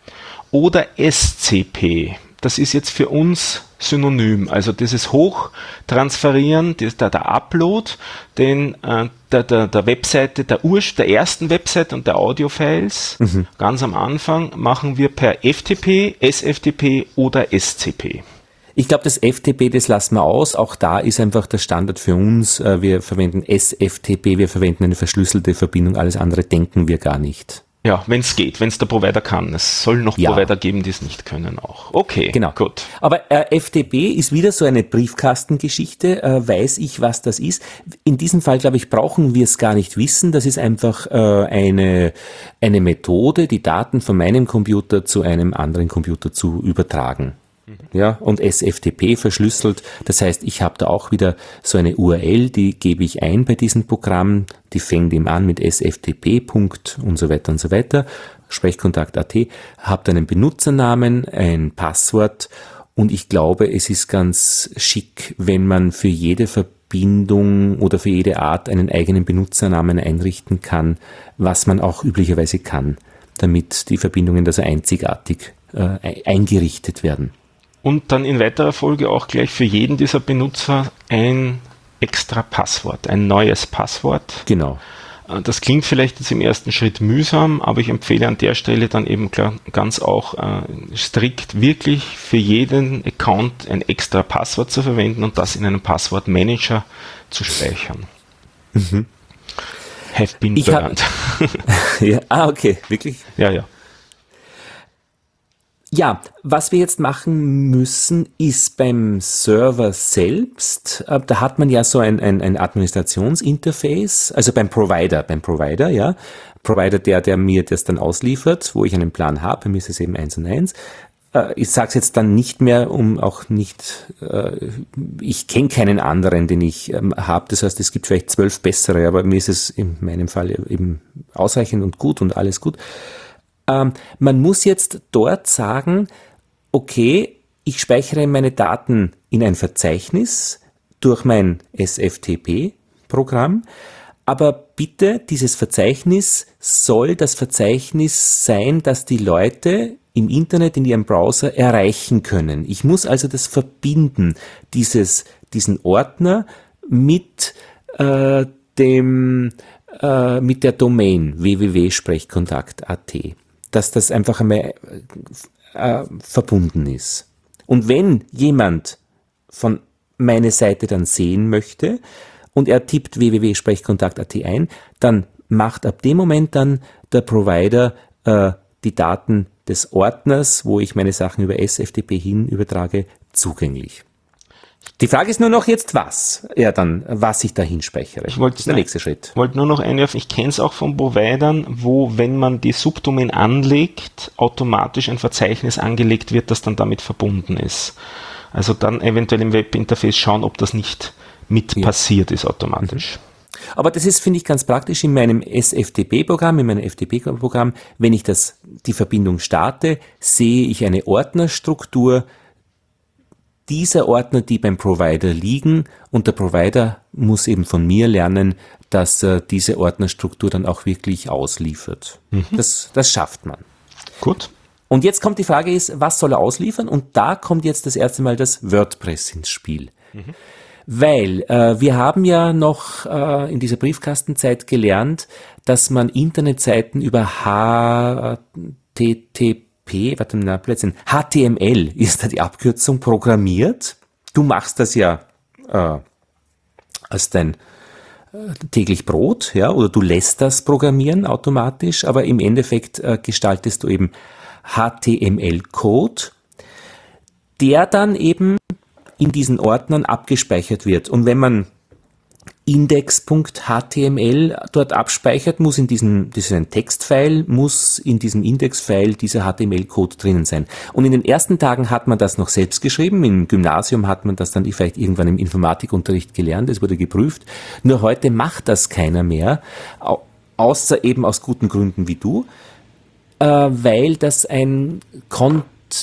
oder S C P. Das ist jetzt für uns synonym. Also dieses Hochtransferieren, das, der, der Upload, den äh, der, der, der Webseite, der Ur, der ersten Webseite und der Audiofiles, mhm. ganz am Anfang machen wir per F T P, S F T P oder S C P. Ich glaube, das F T P, das lassen wir aus. Auch da ist einfach der Standard für uns. Wir verwenden S F T P, wir verwenden eine verschlüsselte Verbindung. Alles andere denken wir gar nicht. Ja, wenn es geht, wenn es der Provider kann. Es soll noch ja. Provider geben, die es nicht können auch. Okay, genau. Gut. Aber äh, F T P ist wieder so eine Briefkastengeschichte. Äh, weiß ich, was das ist? In diesem Fall, glaube ich, brauchen wir es gar nicht wissen. Das ist einfach äh, eine, eine Methode, die Daten von meinem Computer zu einem anderen Computer zu übertragen. Ja, und S F T P verschlüsselt. Das heißt, ich habe da auch wieder so eine U R L, die gebe ich ein bei diesem Programm. Die fängt eben an mit S F T P. und so weiter und so weiter. Sprechkontakt Punkt A T. Habe dann einen Benutzernamen, ein Passwort und ich glaube, es ist ganz schick, wenn man für jede Verbindung oder für jede Art einen eigenen Benutzernamen einrichten kann, was man auch üblicherweise kann, damit die Verbindungen also einzigartig äh, eingerichtet werden. Und dann in weiterer Folge auch gleich für jeden dieser Benutzer ein extra Passwort, ein neues Passwort. Genau. Das klingt vielleicht jetzt im ersten Schritt mühsam, aber ich empfehle an der Stelle dann eben klar, ganz auch äh, strikt wirklich für jeden Account ein extra Passwort zu verwenden und das in einem Passwortmanager zu speichern. Mhm. Have been ich burned. Hab, ja, ah, okay, wirklich? Ja, ja. Ja, was wir jetzt machen müssen, ist beim Server selbst, äh, da hat man ja so ein, ein, ein Administrationsinterface, also beim Provider, beim Provider, ja, Provider, der, der mir das dann ausliefert, wo ich einen Plan habe, bei mir ist es eben eins und eins. Äh, ich sage es jetzt dann nicht mehr, um auch nicht, äh, ich kenne keinen anderen, den ich ähm, habe, das heißt, es gibt vielleicht zwölf bessere, aber mir ist es in meinem Fall eben ausreichend und gut und alles gut. Ähm, man muss jetzt dort sagen, okay, ich speichere meine Daten in ein Verzeichnis durch mein S F T P-Programm, aber bitte, dieses Verzeichnis soll das Verzeichnis sein, das die Leute im Internet, in ihrem Browser erreichen können. Ich muss also das verbinden, dieses, diesen Ordner mit äh, dem äh, mit der Domain w w w punkt sprechkontakt punkt a t. Dass das einfach einmal äh, verbunden ist. Und wenn jemand von meiner Seite dann sehen möchte und er tippt w w w punkt sprechkontakt punkt a t ein, dann macht ab dem Moment dann der Provider äh, die Daten des Ordners, wo ich meine Sachen über S F T P hin übertrage, zugänglich. Die Frage ist nur noch jetzt was, ja dann, was ich da hinspeichere. Ich wollte, das ist der nächste Schritt. Ich wollte nur noch einwerfen, ich kenne es auch von Providern, wo, wenn man die Subdomain anlegt, automatisch ein Verzeichnis angelegt wird, das dann damit verbunden ist. Also dann eventuell im Webinterface schauen, ob das nicht mit ja. passiert ist automatisch. Mhm. Aber das ist, finde ich, ganz praktisch in meinem S F T P-Programm, in meinem F T P-Programm, wenn ich das, die Verbindung starte, sehe ich eine Ordnerstruktur, dieser Ordner, die beim Provider liegen, und der Provider muss eben von mir lernen, dass er diese Ordnerstruktur dann auch wirklich ausliefert. Mhm. Das, das schafft man. Gut. Und jetzt kommt die Frage ist, was soll er ausliefern? Und da kommt jetzt das erste Mal das WordPress ins Spiel. Mhm. Weil äh, wir haben ja noch äh, in dieser Briefkastenzeit gelernt, dass man Internetseiten über H T T P P, warte mal, plötzlich, H T M L ist da die Abkürzung, programmiert. Du machst das ja äh, als dein äh, täglich Brot, ja, oder du lässt das programmieren automatisch, aber im Endeffekt äh, gestaltest du eben H T M L-Code, der dann eben in diesen Ordnern abgespeichert wird. Und wenn man index.html dort abspeichert, muss in diesem, das ist ein Textfile, muss in diesem Index-File dieser H T M L-Code drinnen sein. Und in den ersten Tagen hat man das noch selbst geschrieben, im Gymnasium hat man das dann vielleicht irgendwann im Informatikunterricht gelernt, es wurde geprüft. Nur heute macht das keiner mehr, außer eben aus guten Gründen wie du, äh, weil das ein Content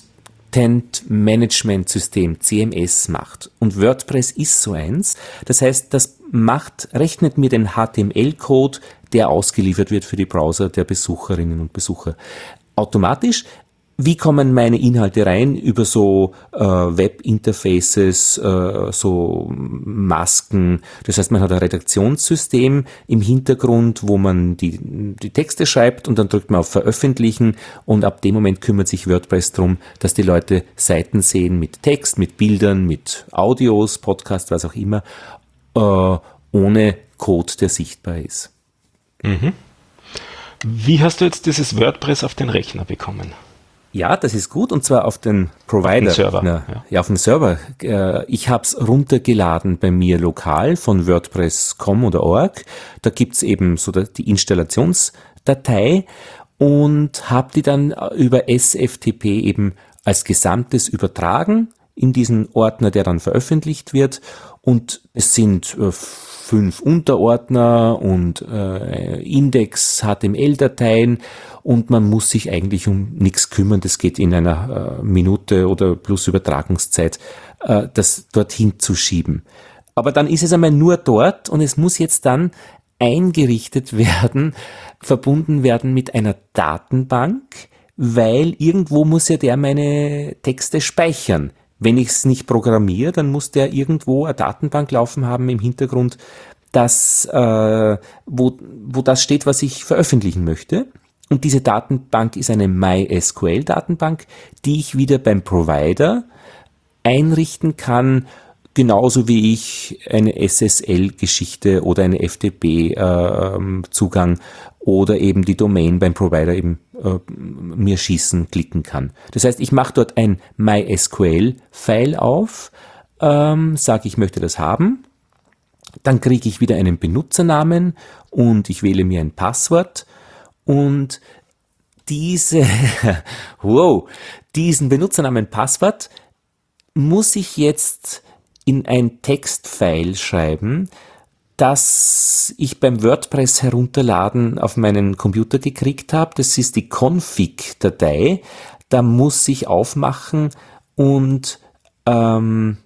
Content-Management-System, C M S, macht. Und WordPress ist so eins. Das heißt, das macht, rechnet mir den H T M L-Code, der ausgeliefert wird für die Browser der Besucherinnen und Besucher, automatisch. Wie kommen meine Inhalte rein? Über so äh, Web-Interfaces, äh, so Masken. Das heißt, man hat ein Redaktionssystem im Hintergrund, wo man die, die Texte schreibt und dann drückt man auf Veröffentlichen und ab dem Moment kümmert sich WordPress darum, dass die Leute Seiten sehen mit Text, mit Bildern, mit Audios, Podcast, was auch immer, äh, ohne Code, der sichtbar ist. Mhm. Wie hast du jetzt dieses WordPress auf den Rechner bekommen? Ja, das ist gut, und zwar auf den Provider. Auf den Server. Na, ja. ja, auf den Server. Ich habe es runtergeladen bei mir lokal von WordPress Punkt com oder org. Da gibt's eben so die Installationsdatei und habe die dann über S F T P eben als Gesamtes übertragen in diesen Ordner, der dann veröffentlicht wird. Und es sind äh, fünf Unterordner und äh, Index-H T M L-Dateien und man muss sich eigentlich um nichts kümmern. Das geht in einer äh, Minute oder plus Übertragungszeit, äh, das dorthin zu schieben. Aber dann ist es einmal nur dort und es muss jetzt dann eingerichtet werden, verbunden werden mit einer Datenbank, weil irgendwo muss ja der meine Texte speichern. Wenn ich es nicht programmiere, dann muss der irgendwo eine Datenbank laufen haben im Hintergrund, das, äh, wo, wo das steht, was ich veröffentlichen möchte. Und diese Datenbank ist eine MySQL-Datenbank, die ich wieder beim Provider einrichten kann, genauso wie ich eine S S L-Geschichte oder eine F T P-Zugang äh, oder eben die Domain beim Provider eben äh, mir schießen, klicken kann. Das heißt, ich mache dort ein MySQL-File auf, ähm, sage, ich möchte das haben, dann kriege ich wieder einen Benutzernamen und ich wähle mir ein Passwort und diese, wow, diesen Benutzernamen, Passwort muss ich jetzt in ein Textfile schreiben, das ich beim WordPress herunterladen auf meinen Computer gekriegt habe. Das ist die Config-Datei. Da muss ich aufmachen und ähm,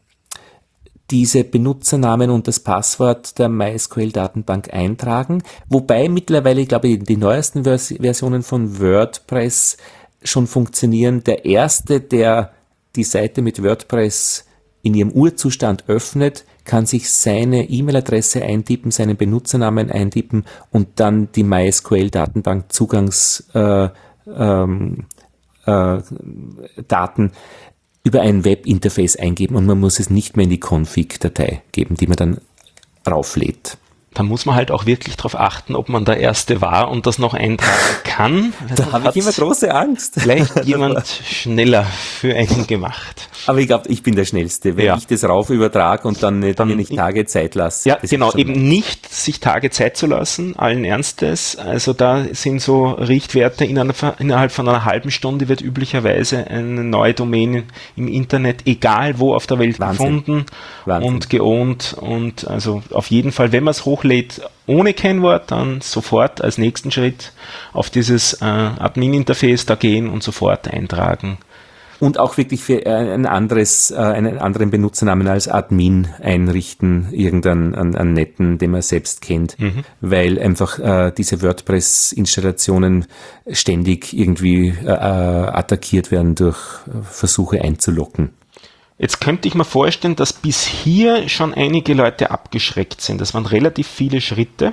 diese Benutzernamen und das Passwort der MySQL-Datenbank eintragen. Wobei mittlerweile, glaube ich, die neuesten Vers- Versionen von WordPress schon funktionieren. Der erste, der die Seite mit WordPress in ihrem Urzustand öffnet, kann sich seine E-Mail-Adresse eintippen, seinen Benutzernamen eintippen und dann die MySQL-Datenbank-Zugangs äh, ähm, äh, Daten über ein Web-Interface eingeben und man muss es nicht mehr in die Config-Datei geben, die man dann rauflädt. Da muss man halt auch wirklich darauf achten, ob man der Erste war und das noch eintragen kann. Da habe ich immer große Angst. Vielleicht jemand schneller für einen gemacht. Aber ich glaube, ich bin der Schnellste, wenn ja. ich das rauf übertrage und dann, nicht, dann mir nicht Tage Zeit lasse. Ja, genau, eben mein. nicht sich Tage Zeit zu lassen, allen Ernstes. Also da sind so Richtwerte, in einer, innerhalb von einer halben Stunde wird üblicherweise eine neue Domain im Internet, egal wo auf der Welt, Wahnsinn. gefunden Wahnsinn. und geowned. Und also auf jeden Fall, wenn man es hochlädt ohne Kennwort, dann sofort als nächsten Schritt auf dieses äh, Admin-Interface da gehen und sofort eintragen. Und auch wirklich für ein anderes, einen anderen Benutzernamen als Admin einrichten, irgendeinen einen, einen netten, den man selbst kennt, mhm. weil einfach äh, diese WordPress-Installationen ständig irgendwie äh, attackiert werden durch Versuche einzulocken. Jetzt könnte ich mir vorstellen, dass bis hier schon einige Leute abgeschreckt sind. Das waren relativ viele Schritte.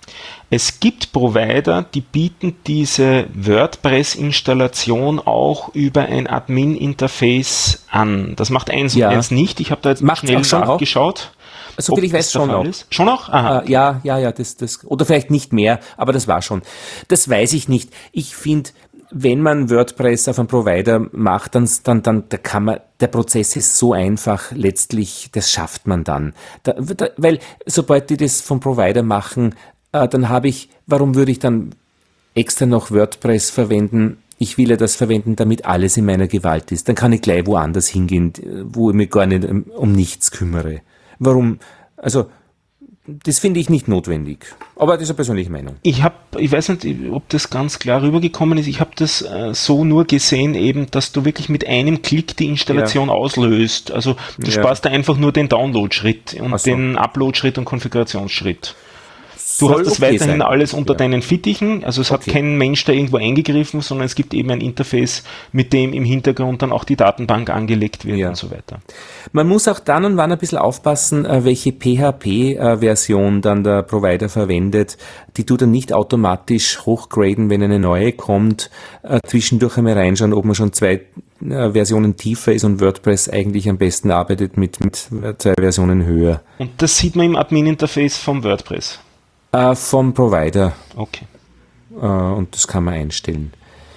Es gibt Provider, die bieten diese WordPress-Installation auch über ein Admin-Interface an. Das macht eins ja. und eins nicht. Ich habe da jetzt Macht's schnell nachgeschaut. So viel ich weiß, schon noch. Ist. Schon noch? Aha. Äh, ja, ja, ja, das, das, oder vielleicht nicht mehr, aber das war schon. Das weiß ich nicht. Ich finde, wenn man WordPress auf einem Provider macht, dann, dann, dann da kann man, der Prozess ist so einfach, letztlich, das schafft man dann. Da, da, weil sobald die das vom Provider machen, äh, dann habe ich, warum würde ich dann extra noch WordPress verwenden? Ich will ja das verwenden, damit alles in meiner Gewalt ist. Dann kann ich gleich woanders hingehen, wo ich mich gar nicht um, um nichts kümmere. Warum? Also, das finde ich nicht notwendig. Aber das ist eine persönliche Meinung. Ich habe, ich weiß nicht, ob das ganz klar rübergekommen ist. Ich habe das äh, so nur gesehen, eben, dass du wirklich mit einem Klick die Installation ja. auslöst. Also du ja. sparst da einfach nur den Download-Schritt und so. Den Upload-Schritt und Konfigurationsschritt. Du Soll hast das okay weiterhin sein. alles unter ja. deinen Fittichen, also es okay. hat kein Mensch da irgendwo eingegriffen, sondern es gibt eben ein Interface, mit dem im Hintergrund dann auch die Datenbank angelegt wird ja. und so weiter. Man muss auch dann und wann ein bisschen aufpassen, welche P H P-Version dann der Provider verwendet. Die tut er nicht automatisch hochgraden, wenn eine neue kommt. Zwischendurch einmal reinschauen, ob man schon zwei Versionen tiefer ist und WordPress eigentlich am besten arbeitet mit, mit zwei Versionen höher. Und das sieht man im Admin-Interface vom WordPress? Äh, vom Provider. Okay. Äh, und das kann man einstellen.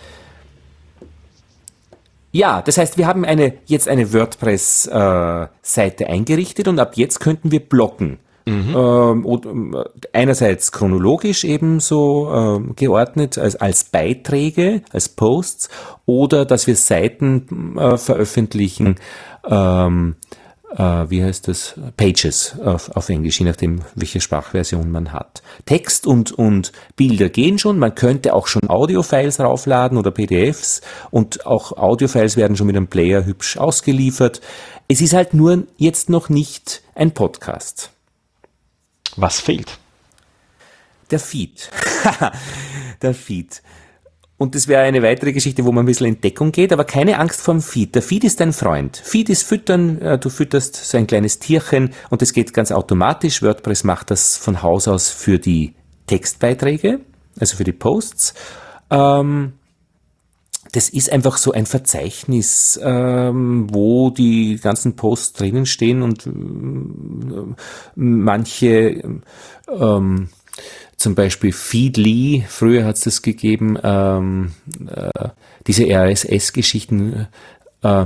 Ja, das heißt, wir haben eine, jetzt eine WordPress-Seite äh, eingerichtet und ab jetzt könnten wir blocken. Mhm. Ähm, und, äh, einerseits chronologisch eben so äh, geordnet als, als Beiträge, als Posts, oder dass wir Seiten äh, veröffentlichen, ähm, Uh, wie heißt das? Pages auf, auf Englisch, je nachdem, welche Sprachversion man hat. Text und, und Bilder gehen schon. Man könnte auch schon Audiofiles raufladen oder P D Fs und auch Audiofiles werden schon mit einem Player hübsch ausgeliefert. Es ist halt nur jetzt noch nicht ein Podcast. Was fehlt? Der Feed. Der Feed. Und das wäre eine weitere Geschichte, wo man ein bisschen in Deckung geht, aber keine Angst vorm Feed. Der Feed ist dein Freund. Feed ist füttern, du fütterst so ein kleines Tierchen und das geht ganz automatisch. WordPress macht das von Haus aus für die Textbeiträge, also für die Posts. Ähm, das ist einfach so ein Verzeichnis, ähm, wo die ganzen Posts drinnen stehen und äh, manche ähm, zum Beispiel Feedly, früher hat es das gegeben, ähm, äh, diese R S S-Geschichten. Äh,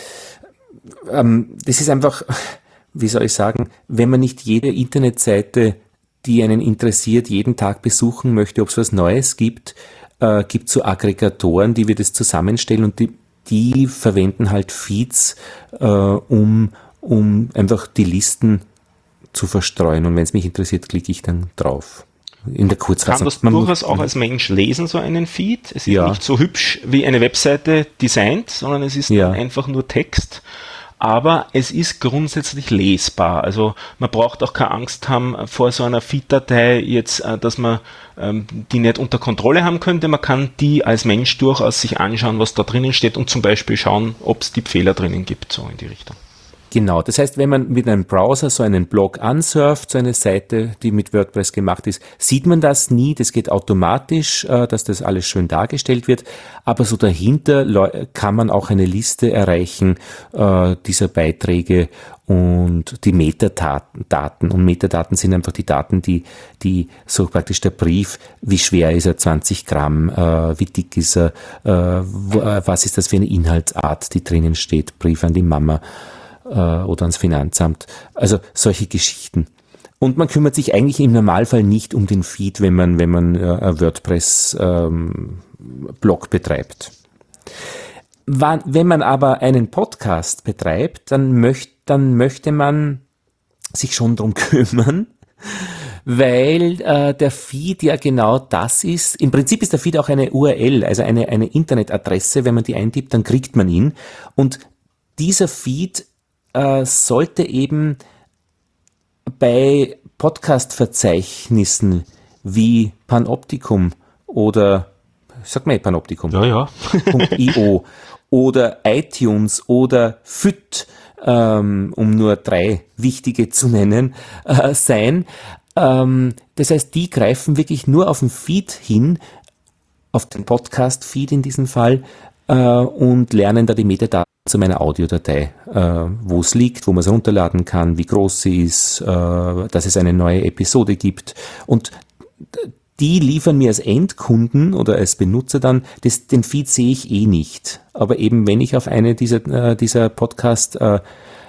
ähm, das ist einfach, wie soll ich sagen, wenn man nicht jede Internetseite, die einen interessiert, jeden Tag besuchen möchte, ob es was Neues gibt, äh, gibt es so Aggregatoren, die wir das zusammenstellen und die, die verwenden halt Feeds, äh, um, um einfach die Listen zu verstreuen. Und wenn es mich interessiert, klicke ich dann drauf. In der Kurzfassung. Kann das man durchaus auch als Mensch lesen, so einen Feed? Es ist ja. nicht so hübsch wie eine Webseite designt, sondern es ist ja. einfach nur Text. Aber es ist grundsätzlich lesbar. Also man braucht auch keine Angst haben vor so einer Feed-Datei jetzt, dass man ähm, die nicht unter Kontrolle haben könnte. Man kann die als Mensch durchaus sich anschauen, was da drinnen steht und zum Beispiel schauen, ob es die Fehler drinnen gibt, so in die Richtung. Genau, das heißt, wenn man mit einem Browser so einen Blog ansurft, so eine Seite, die mit WordPress gemacht ist, sieht man das nie, das geht automatisch, dass das alles schön dargestellt wird, aber so dahinter kann man auch eine Liste erreichen dieser Beiträge und die Metadaten. Und Metadaten sind einfach die Daten, die, die so praktisch der Brief, wie schwer ist er, zwanzig Gramm, wie dick ist er, was ist das für eine Inhaltsart, die drinnen steht, Brief an die Mama oder ans Finanzamt, also solche Geschichten. Und man kümmert sich eigentlich im Normalfall nicht um den Feed, wenn man, wenn man äh, WordPress-Blog ähm, betreibt. Wann, wenn man aber einen Podcast betreibt, dann, möcht, dann möchte man sich schon drum kümmern, weil äh, der Feed ja genau das ist. Im Prinzip ist der Feed auch eine U R L, also eine, eine Internetadresse. Wenn man die eintippt, dann kriegt man ihn. Und dieser Feed Äh, sollte eben bei Podcast-Verzeichnissen wie Panoptikum oder, sag mal Panoptikum, ja, ja. .io oder iTunes oder F Y T, ähm, um nur drei wichtige zu nennen, äh, sein. Ähm, das heißt, die greifen wirklich nur auf den Feed hin, auf den Podcast-Feed in diesem Fall, äh, und lernen da die Metadaten zu meiner Audiodatei, äh, wo es liegt, wo man es runterladen kann, wie groß sie ist, äh, dass es eine neue Episode gibt. Und die liefern mir als Endkunden oder als Benutzer dann, das, den Feed sehe ich eh nicht. Aber eben wenn ich auf eine dieser, äh, dieser Podcast, äh,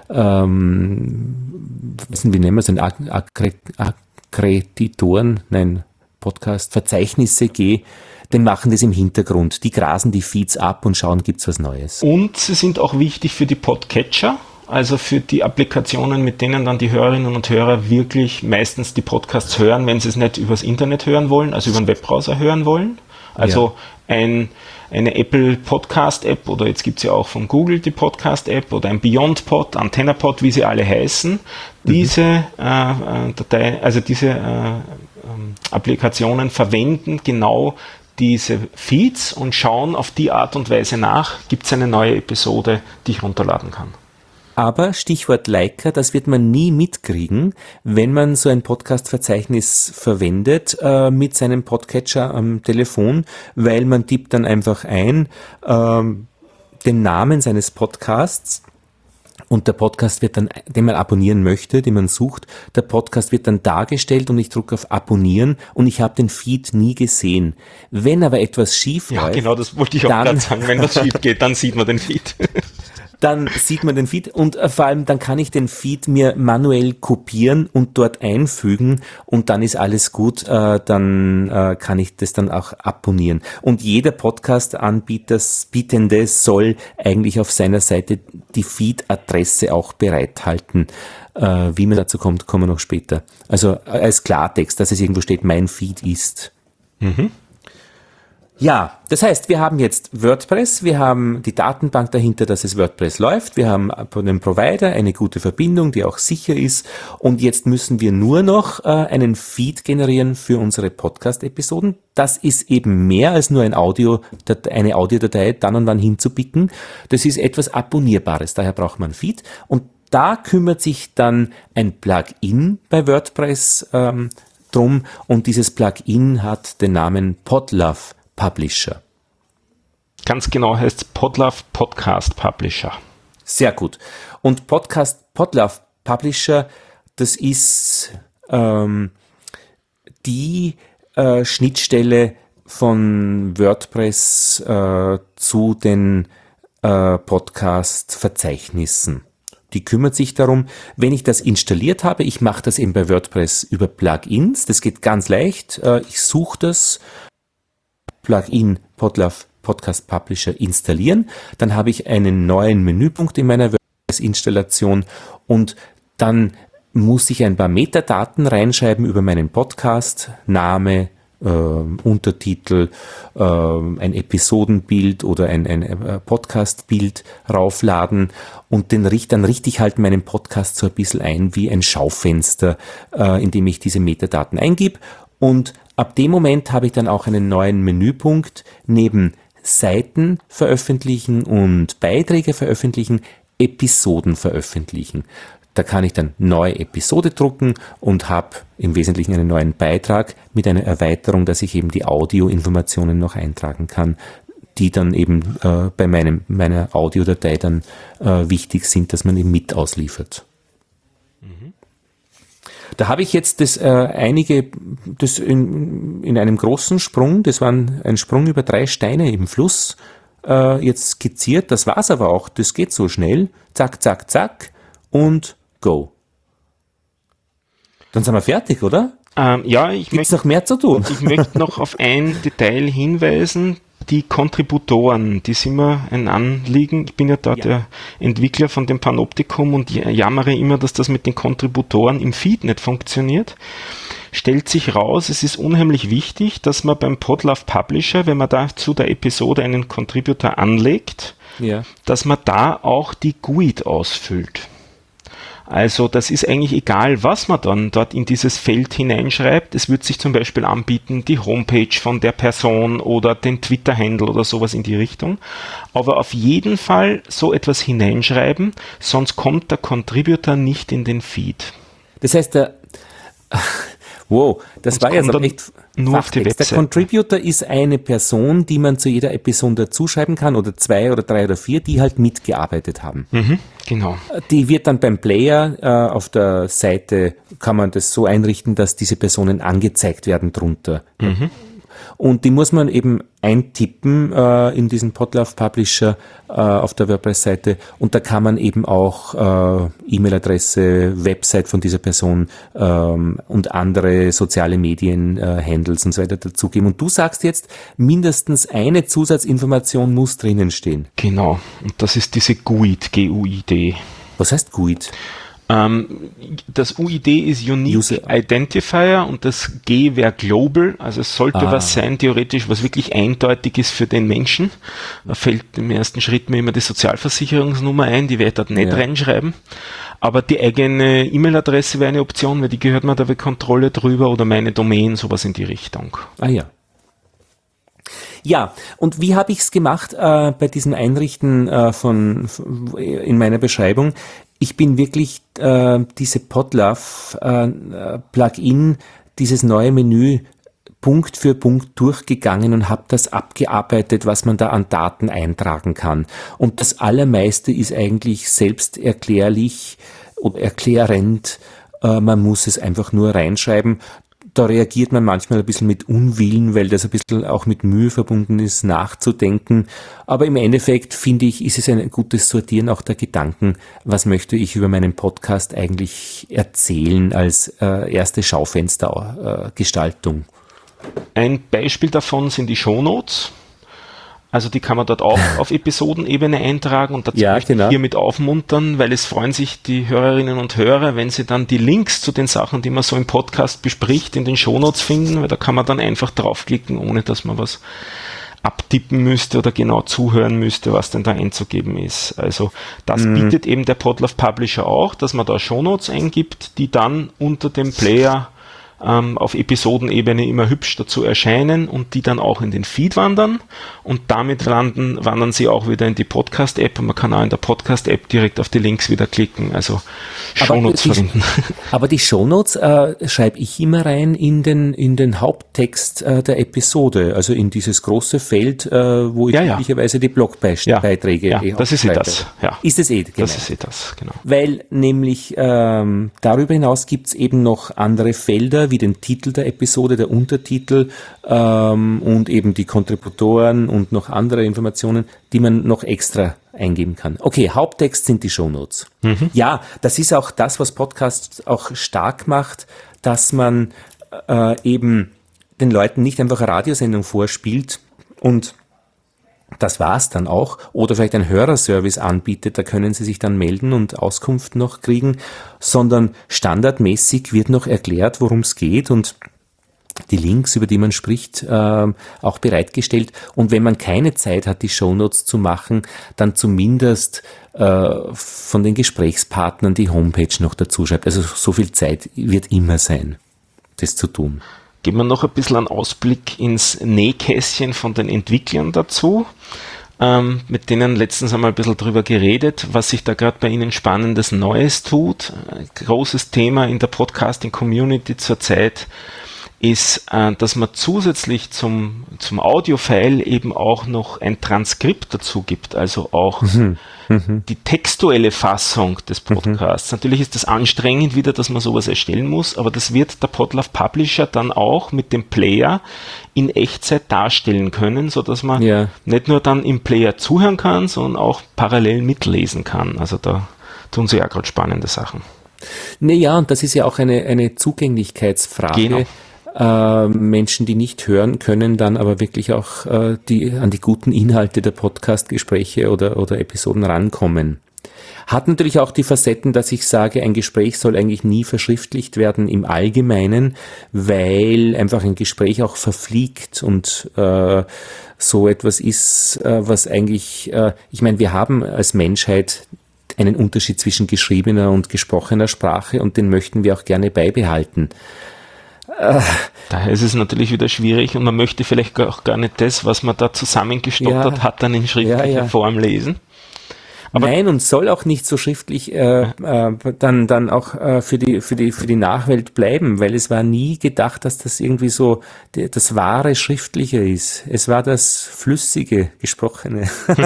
ähm, wissen, wie nennen wir es, Akkre- Akkreditoren, nein, Podcast-Verzeichnisse gehe, dann machen das im Hintergrund. Die grasen die Feeds ab und schauen, gibt's was Neues. Und sie sind auch wichtig für die Podcatcher, also für die Applikationen, mit denen dann die Hörerinnen und Hörer wirklich meistens die Podcasts hören, wenn sie es nicht übers Internet hören wollen, also über den Webbrowser hören wollen. Also ja. ein, eine Apple Podcast App oder jetzt gibt es ja auch von Google die Podcast App oder ein BeyondPod, AntennaPod, wie sie alle heißen. Mhm. Diese äh, Datei, also diese äh, Applikationen verwenden genau diese Feeds und schauen auf die Art und Weise nach, gibt es eine neue Episode, die ich runterladen kann. Aber Stichwort Leica, das wird man nie mitkriegen, wenn man so ein Podcast-Verzeichnis verwendet äh, mit seinem Podcatcher am Telefon, weil man tippt dann einfach ein äh, den Namen seines Podcasts. Und der Podcast wird dann, den man abonnieren möchte, den man sucht, der Podcast wird dann dargestellt und ich drücke auf Abonnieren und ich habe den Feed nie gesehen. Wenn aber etwas schief ja, läuft... Ja, genau, das wollte ich auch gerade sagen. Wenn was schief geht, dann sieht man den Feed. Dann sieht man den Feed und vor allem dann kann ich den Feed mir manuell kopieren und dort einfügen und dann ist alles gut, äh, dann äh, kann ich das dann auch abonnieren. Und jeder Podcast-Anbieter, Bietende soll eigentlich auf seiner Seite die Feed-Adresse auch bereithalten. Äh, wie man dazu kommt, kommen wir noch später. Also als Klartext, dass es irgendwo steht, mein Feed ist. Mhm. Ja, das heißt, wir haben jetzt WordPress, wir haben die Datenbank dahinter, dass es WordPress läuft, wir haben von dem Provider eine gute Verbindung, die auch sicher ist und jetzt müssen wir nur noch äh, einen Feed generieren für unsere Podcast-Episoden. Das ist eben mehr als nur ein Audio, eine Audiodatei dann und wann hinzupicken. Das ist etwas Abonnierbares, daher braucht man einen Feed und da kümmert sich dann ein Plugin bei WordPress ähm, drum und dieses Plugin hat den Namen Podlove Publisher. Ganz genau heißt Podlove Podcast Publisher. Sehr gut. Und Podcast Podlove Publisher, das ist ähm, die äh, Schnittstelle von WordPress äh, zu den äh, Podcast-Verzeichnissen. Die kümmert sich darum, wenn ich das installiert habe, ich mache das eben bei WordPress über Plugins, das geht ganz leicht, äh, ich suche das, Plugin Podlove Podcast Publisher installieren, dann habe ich einen neuen Menüpunkt in meiner WordPress-Installation und dann muss ich ein paar Metadaten reinschreiben über meinen Podcast, Name, äh, Untertitel, äh, ein Episodenbild oder ein, ein Podcast-Bild raufladen und den, dann richte ich halt meinen Podcast so ein bisschen ein wie ein Schaufenster, äh, in dem ich diese Metadaten eingebe und ab dem Moment habe ich dann auch einen neuen Menüpunkt neben Seiten veröffentlichen und Beiträge veröffentlichen, Episoden veröffentlichen. Da kann ich dann neue Episode drucken und habe im Wesentlichen einen neuen Beitrag mit einer Erweiterung, dass ich eben die Audioinformationen noch eintragen kann, die dann eben äh, bei meinem, meiner Audiodatei dann äh, wichtig sind, dass man eben mit ausliefert. Da habe ich jetzt das äh, einige, das in, in einem großen Sprung, das war ein, ein Sprung über drei Steine im Fluss, äh, jetzt skizziert. Das war's aber auch, das geht so schnell. Zack, zack, zack und go. Dann sind wir fertig, oder? Ähm, ja, ich Gibt's möchte noch mehr zu tun? Ich möchte noch auf ein Detail hinweisen. Die Kontributoren, die sind mir ein Anliegen. Ich bin ja da ja. der Entwickler von dem Panoptikum und jammere immer, dass das mit den Kontributoren im Feed nicht funktioniert. Stellt sich raus, es ist unheimlich wichtig, dass man beim Podlove Publisher, wenn man da zu der Episode einen Contributor anlegt, ja. dass man da auch die G U I D ausfüllt. Also das ist eigentlich egal, was man dann dort in dieses Feld hineinschreibt. Es wird sich zum Beispiel anbieten, die Homepage von der Person oder den Twitter-Handle oder sowas in die Richtung. Aber auf jeden Fall so etwas hineinschreiben, sonst kommt der Contributor nicht in den Feed. Das heißt, der, Wow, das Und war jetzt aber echt nur auf die Fachtext. Der Webseite. Contributor ist eine Person, die man zu jeder Episode dazuschreiben kann, oder zwei oder drei oder vier, die halt mitgearbeitet haben. Mhm, genau. Die wird dann beim Player äh, auf der Seite, kann man das so einrichten, dass diese Personen angezeigt werden drunter. Mhm. Und die muss man eben eintippen äh, in diesen Podlove Publisher äh, auf der WordPress-Seite, und da kann man eben auch äh, E-Mail-Adresse, Website von dieser Person ähm, und andere soziale Medien-Handles äh, und so weiter dazugeben. Und du sagst jetzt, mindestens eine Zusatzinformation muss drinnen stehen. Genau, und das ist diese G U I D, G U I D. Was heißt G U I D? Das U I D ist Unique User Identifier und das G wäre Global, also es sollte Ah. was sein, theoretisch, was wirklich eindeutig ist für den Menschen. Da fällt im ersten Schritt mir immer die Sozialversicherungsnummer ein, die werde ich dort nicht Ja. reinschreiben. Aber die eigene E-Mail-Adresse wäre eine Option, weil die gehört mir da bei Kontrolle drüber, oder meine Domain, sowas in die Richtung. Ah ja. Ja, und wie habe ich es gemacht äh, bei diesem Einrichten äh, von, von in meiner Beschreibung? Ich bin wirklich äh, diese Podlove äh, Plugin, dieses neue Menü Punkt für Punkt durchgegangen und habe das abgearbeitet, was man da an Daten eintragen kann. Und das Allermeiste ist eigentlich selbsterklärlich oder erklärend. Äh, man muss es einfach nur reinschreiben. Da reagiert man manchmal ein bisschen mit Unwillen, weil das ein bisschen auch mit Mühe verbunden ist, nachzudenken. Aber im Endeffekt, finde ich, ist es ein gutes Sortieren auch der Gedanken, was möchte ich über meinen Podcast eigentlich erzählen als äh, erste Schaufenstergestaltung. Ein Beispiel davon sind die Shownotes. Also die kann man dort auch auf Episodenebene eintragen, und dazu Ja, möchte genau. ich hiermit aufmuntern, weil es freuen sich die Hörerinnen und Hörer, wenn sie dann die Links zu den Sachen, die man so im Podcast bespricht, in den Shownotes finden, weil da kann man dann einfach draufklicken, ohne dass man was abtippen müsste oder genau zuhören müsste, was denn da einzugeben ist. Also das Mhm. bietet eben der Podlove Publisher auch, dass man da Shownotes eingibt, die dann unter dem Player ähm, auf Episodenebene immer hübsch dazu erscheinen und die dann auch in den Feed wandern, und damit landen, wandern sie auch wieder in die Podcast-App, und man kann auch in der Podcast-App direkt auf die Links wieder klicken, also Shownotes die- verwenden. Aber die Shownotes äh, schreibe ich immer rein in den in den Haupttext äh, der Episode, also in dieses große Feld, äh, wo ich Ja, ja. üblicherweise die Blogbeiträge Ja, eh das ist eh aufschreibe. das, ja. Ist es eh, genau. Das ist eh das, genau. Weil nämlich ähm, darüber hinaus gibt's eben noch andere Felder, wie den Titel der Episode, der Untertitel ähm, und eben die Kontributoren und noch andere Informationen, die man noch extra eingeben kann. Okay, Haupttext sind die Shownotes. Ja, das ist auch das, was Podcast auch stark macht, dass man äh, eben den Leuten nicht einfach eine Radiosendung vorspielt und das war's dann auch, oder vielleicht ein Hörerservice anbietet, da können Sie sich dann melden und Auskunft noch kriegen, sondern standardmäßig wird noch erklärt, worum es geht, und die Links, über die man spricht, äh, auch bereitgestellt. Und wenn man keine Zeit hat, die Shownotes zu machen, dann zumindest äh, von den Gesprächspartnern die Homepage noch dazu schreibt. Also so viel Zeit wird immer sein, das zu tun. Geben wir noch ein bisschen einen Ausblick ins Nähkästchen von den Entwicklern dazu. Ähm, mit denen letztens einmal ein bisschen drüber geredet, was sich da gerade bei Ihnen Spannendes Neues tut. Ein großes Thema in der Podcasting-Community zurzeit ist, äh, dass man zusätzlich zum, zum Audio-File eben auch noch ein Transkript dazu gibt, also auch Mhm. die textuelle Fassung des Podcasts. Natürlich ist das anstrengend wieder, dass man sowas erstellen muss, aber das wird der Podlove Publisher dann auch mit dem Player in Echtzeit darstellen können, so dass man Ja. nicht nur dann im Player zuhören kann, sondern auch parallel mitlesen kann. Also da tun sie ja gerade spannende Sachen. Naja, und das ist ja auch eine, eine Zugänglichkeitsfrage. Genau. Äh, Menschen, die nicht hören können, dann aber wirklich auch äh, die, an die guten Inhalte der Podcast-Gespräche oder, oder Episoden rankommen. Hat natürlich auch die Facetten, dass ich sage, ein Gespräch soll eigentlich nie verschriftlicht werden im Allgemeinen, weil einfach ein Gespräch auch verfliegt und äh, so etwas ist, äh, was eigentlich, äh, ich meine, wir haben als Menschheit einen Unterschied zwischen geschriebener und gesprochener Sprache, und den möchten wir auch gerne beibehalten. Daher ist es natürlich wieder schwierig, und man möchte vielleicht auch gar nicht das, was man da zusammengestottert Ja. hat, dann in schriftlicher Ja, ja. Form lesen. Aber nein, und soll auch nicht so schriftlich äh, äh, dann dann auch äh, für die für die für die Nachwelt bleiben, weil es war nie gedacht, dass das irgendwie so die, das wahre Schriftliche ist. Es war das flüssige Gesprochene.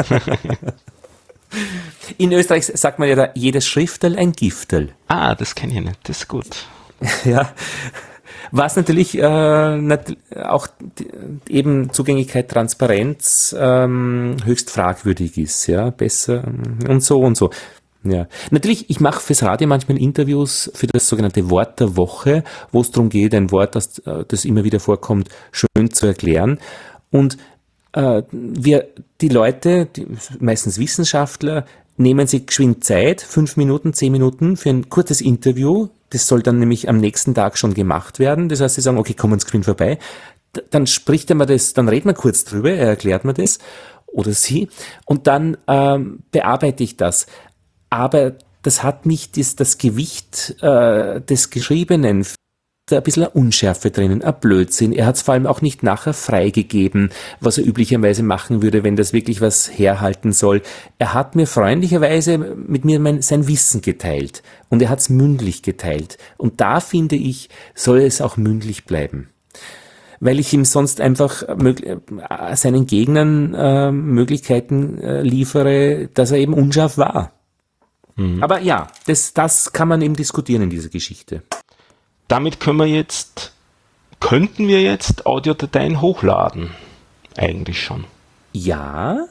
In Österreich sagt man ja da, jedes Schrifterl ein Gifterl. Ah, das kenne ich nicht, das ist gut. Ja, was natürlich äh, nat- auch die, eben Zugänglichkeit, Transparenz ähm, höchst fragwürdig ist, ja, besser und so und so. Ja, natürlich, ich mache fürs Radio manchmal Interviews für das sogenannte Wort der Woche, wo es darum geht, ein Wort, das, das immer wieder vorkommt, schön zu erklären. Und äh, wir, die Leute, die, meistens Wissenschaftler, nehmen sich geschwind Zeit, fünf Minuten, zehn Minuten für ein kurzes Interview. Das soll dann nämlich am nächsten Tag schon gemacht werden. Das heißt, sie sagen, okay, kommen ins Geschwind vorbei. D- dann spricht er mir das, dann redet man kurz drüber, er erklärt mir das oder sie und dann ähm, bearbeite ich das. Aber das hat nicht das, das Gewicht äh, des Geschriebenen. Da ein bisschen eine Unschärfe drinnen, ein Blödsinn. Er hat es vor allem auch nicht nachher freigegeben, was er üblicherweise machen würde, wenn das wirklich was herhalten soll. Er hat mir freundlicherweise mit mir mein, sein Wissen geteilt und er hat es mündlich geteilt. Und da finde ich, soll es auch mündlich bleiben. Weil ich ihm sonst einfach mög- seinen Gegnern äh, Möglichkeiten äh, liefere, dass er eben unscharf war. Mhm. Aber ja, das, das kann man eben diskutieren in dieser Geschichte. Damit können wir jetzt, könnten wir jetzt Audiodateien hochladen. Eigentlich schon. Ja.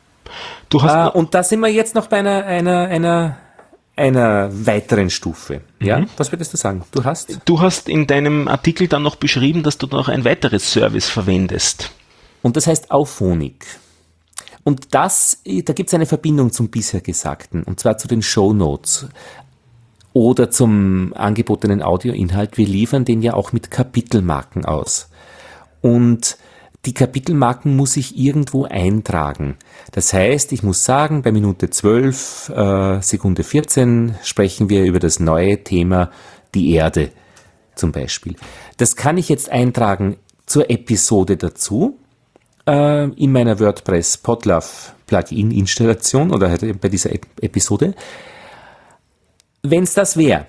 Du hast äh, und da sind wir jetzt noch bei einer, einer, einer, einer weiteren Stufe. Ja, mhm. Was würdest du sagen? Du hast? Du hast in deinem Artikel dann noch beschrieben, dass du noch ein weiteres Service verwendest. Und das heißt Auphonic. Und das, da gibt es eine Verbindung zum bisher Gesagten, und zwar zu den Shownotes. Oder zum angebotenen Audioinhalt. Wir liefern den ja auch mit Kapitelmarken aus. Und die Kapitelmarken muss ich irgendwo eintragen. Das heißt, ich muss sagen, bei Minute zwölf, äh, Sekunde vierzehn sprechen wir über das neue Thema die Erde zum Beispiel. Das kann ich jetzt eintragen zur Episode dazu, äh, in meiner WordPress Podlove Plugin Installation oder halt bei dieser Ep- Episode. Wenn es das wäre.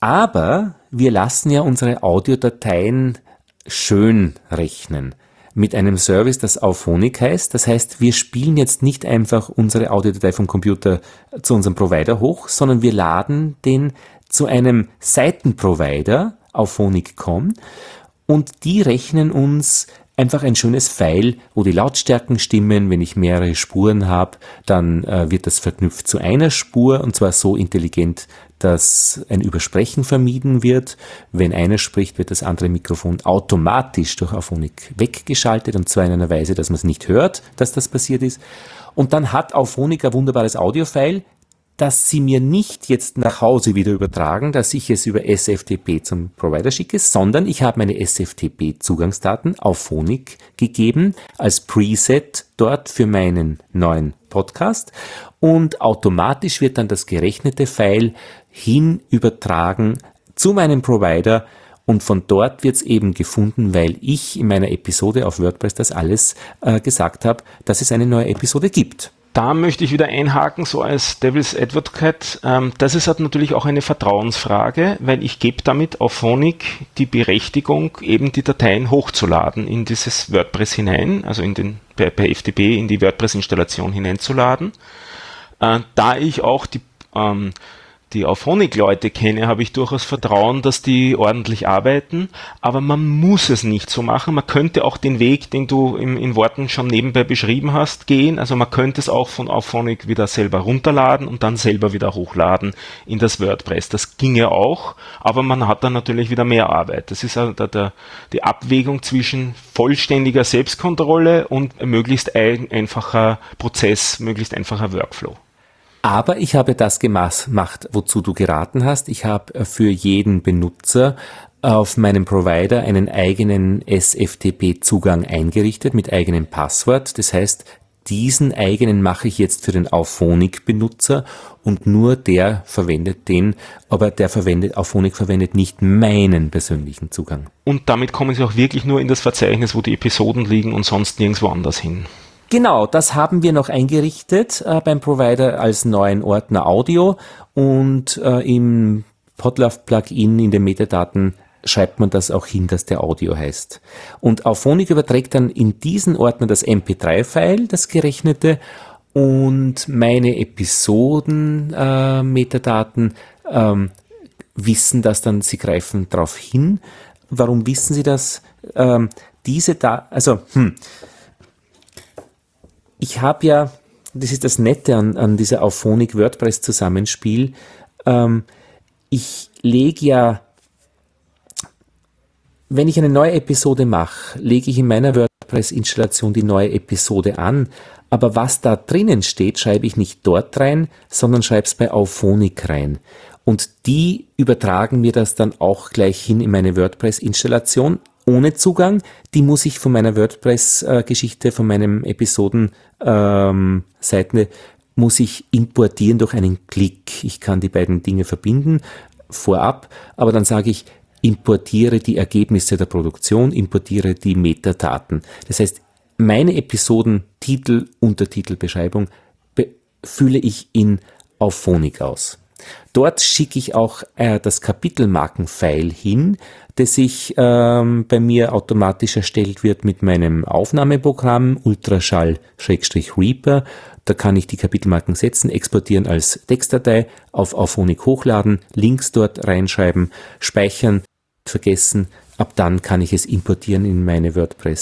Aber wir lassen ja unsere Audiodateien schön rechnen. Mit einem Service, das Auphonic heißt. Das heißt, wir spielen jetzt nicht einfach unsere Audiodatei vom Computer zu unserem Provider hoch, sondern wir laden den zu einem Seitenprovider, auphonic punkt com, und die rechnen uns einfach ein schönes File, wo die Lautstärken stimmen. Wenn ich mehrere Spuren habe, dann äh, wird das verknüpft zu einer Spur, und zwar so intelligent, dass ein Übersprechen vermieden wird. Wenn einer spricht, wird das andere Mikrofon automatisch durch Auphonic weggeschaltet, und zwar in einer Weise, dass man es nicht hört, dass das passiert ist. Und dann hat Auphonic ein wunderbares Audiofile, dass sie mir nicht jetzt nach Hause wieder übertragen, dass ich es über S F T P zum Provider schicke, sondern ich habe meine S F T P-Zugangsdaten Auphonic gegeben als Preset dort für meinen neuen Podcast, und automatisch wird dann das gerechnete File hin übertragen zu meinem Provider, und von dort wird es eben gefunden, weil ich in meiner Episode auf WordPress das alles äh, gesagt habe, dass es eine neue Episode gibt. Da möchte ich wieder einhaken, so als Devil's Advocate. Ähm, das ist halt natürlich auch eine Vertrauensfrage, weil ich gebe damit Auphonic die Berechtigung, eben die Dateien hochzuladen in dieses WordPress hinein, also in den per, per F T P in die WordPress-Installation hineinzuladen. Äh, da ich auch die ähm, die Auphonic-Leute kenne, habe ich durchaus Vertrauen, dass die ordentlich arbeiten, aber man muss es nicht so machen. Man könnte auch den Weg, den du im, in Worten schon nebenbei beschrieben hast, gehen. Also man könnte es auch von Auphonic wieder selber runterladen und dann selber wieder hochladen in das WordPress. Das ginge auch, aber man hat dann natürlich wieder mehr Arbeit. Das ist also der, der, die Abwägung zwischen vollständiger Selbstkontrolle und möglichst ein, einfacher Prozess, möglichst einfacher Workflow. Aber ich habe das gemacht, wozu du geraten hast. Ich habe für jeden Benutzer auf meinem Provider einen eigenen S F T P-Zugang eingerichtet mit eigenem Passwort. Das heißt, diesen eigenen mache ich jetzt für den Auphonic-Benutzer, und nur der verwendet den, aber der verwendet, Auphonic verwendet nicht meinen persönlichen Zugang. Und damit kommen Sie auch wirklich nur in das Verzeichnis, wo die Episoden liegen, und sonst nirgendwo anders hin. Genau, das haben wir noch eingerichtet äh, beim Provider als neuen Ordner Audio und äh, im Podlove-Plugin in den Metadaten schreibt man das auch hin, dass der Audio heißt. Und Auphonic überträgt dann in diesen Ordner das M P drei File, das gerechnete, und meine Episoden, äh, Metadaten ähm, wissen das dann, sie greifen darauf hin. Warum wissen sie das? Ähm, diese da, also, hm, ich habe ja, das ist das Nette an, an dieser Auphonic WordPress Zusammenspiel, ähm, ich lege ja, wenn ich eine neue Episode mache, lege ich in meiner WordPress-Installation die neue Episode an, aber was da drinnen steht, schreibe ich nicht dort rein, sondern schreibe es bei Auphonic rein. Und die übertragen mir das dann auch gleich hin in meine WordPress-Installation ohne Zugang. Die muss ich von meiner WordPress-Geschichte, von meinem Episoden-Seiten, ähm, muss ich importieren durch einen Klick. Ich kann die beiden Dinge verbinden vorab, aber dann sage ich, importiere die Ergebnisse der Produktion, importiere die Metadaten. Das heißt, meine Episoden, Titel, Untertitel, Beschreibung fülle ich in Auphonic aus. Dort schicke ich auch äh, das Kapitelmarken-File hin, das sich ähm, bei mir automatisch erstellt wird mit meinem Aufnahmeprogramm Ultraschall-Reaper. Da kann ich die Kapitelmarken setzen, exportieren als Textdatei, auf Auphonic hochladen, Links dort reinschreiben, speichern, vergessen. Ab dann kann ich es importieren in meine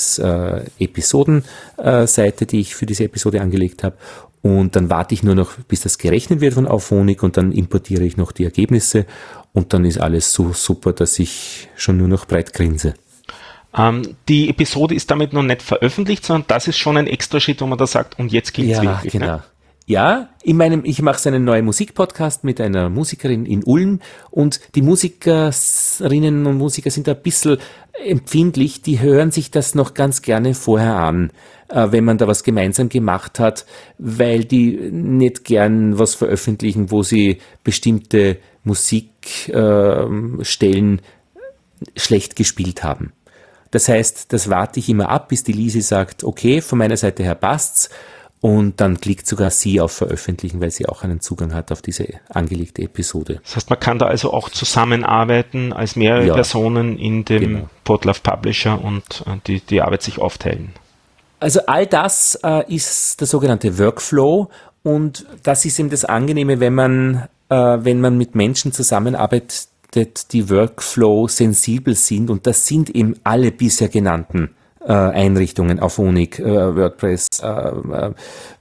WordPress-Episoden-Seite, die ich für diese Episode angelegt habe. Und dann warte ich nur noch, bis das gerechnet wird von Auphonic, und dann importiere ich noch die Ergebnisse, und dann ist alles so super, dass ich schon nur noch breit grinse. Ähm, die Episode ist damit noch nicht veröffentlicht, sondern das ist schon ein Extraschritt, wo man da sagt, und jetzt gilt's ja, wirklich. Genau. Ne? Ja, in meinem, ich mache so einen neuen Musikpodcast mit einer Musikerin in Ulm, und die Musikerinnen und Musiker sind ein bisschen empfindlich, die hören sich das noch ganz gerne vorher an, äh, wenn man da was gemeinsam gemacht hat, weil die nicht gern was veröffentlichen, wo sie bestimmte Musikstellen äh, schlecht gespielt haben. Das heißt, das warte ich immer ab, bis die Lisi sagt, okay, von meiner Seite her passt's. Und dann klickt sogar sie auf Veröffentlichen, weil sie auch einen Zugang hat auf diese angelegte Episode. Das heißt, man kann da also auch zusammenarbeiten als mehrere ja, Personen in dem genau. Podlove Publisher und äh, die, die Arbeit sich aufteilen. Also all das äh, ist der sogenannte Workflow, und das ist eben das Angenehme, wenn man, äh, wenn man mit Menschen zusammenarbeitet, die Workflow sensibel sind, und das sind eben alle bisher genannten Einrichtungen, Auphonic, äh, WordPress, äh, äh,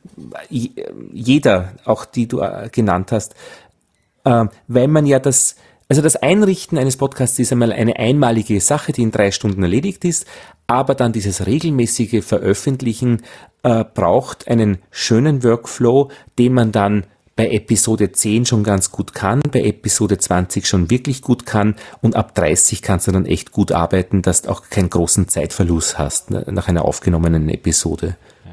jeder, auch die du äh, genannt hast, äh, weil man ja das, also das Einrichten eines Podcasts ist einmal eine einmalige Sache, die in drei Stunden erledigt ist, aber dann dieses regelmäßige Veröffentlichen äh, braucht einen schönen Workflow, den man dann bei Episode zehn schon ganz gut kann, bei Episode zwanzig schon wirklich gut kann, und ab dreißig kannst du dann echt gut arbeiten, dass du auch keinen großen Zeitverlust hast nach einer aufgenommenen Episode.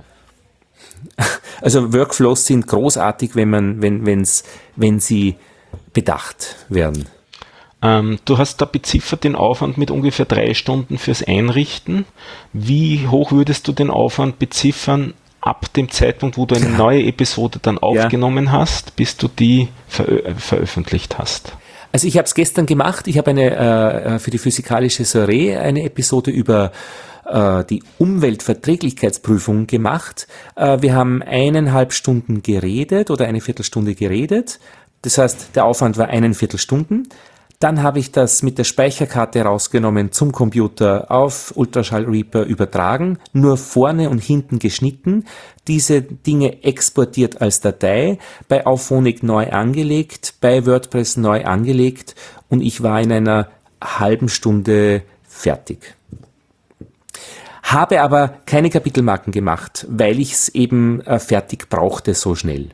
Ja. Also Workflows sind großartig, wenn man, wenn, wenn's, wenn sie bedacht werden. Ähm, du hast da beziffert den Aufwand mit ungefähr drei Stunden fürs Einrichten. Wie hoch würdest du den Aufwand beziffern ab dem Zeitpunkt, wo du eine neue Episode dann aufgenommen ja. hast, bis du die verö- veröffentlicht hast? Also ich habe es gestern gemacht. Ich habe eine äh, für die physikalische Soiree eine Episode über äh, die Umweltverträglichkeitsprüfung gemacht. Äh, wir haben eineinhalb Stunden geredet oder eine Viertelstunde geredet. Das heißt, der Aufwand war eine Viertelstunden. Dann habe ich das mit der Speicherkarte rausgenommen, zum Computer auf Ultraschall-Reaper übertragen, nur vorne und hinten geschnitten, diese Dinge exportiert als Datei, bei Auphonic neu angelegt, bei WordPress neu angelegt, und ich war in einer halben Stunde fertig. Habe aber keine Kapitelmarken gemacht, weil ich es eben äh, fertig brauchte so schnell.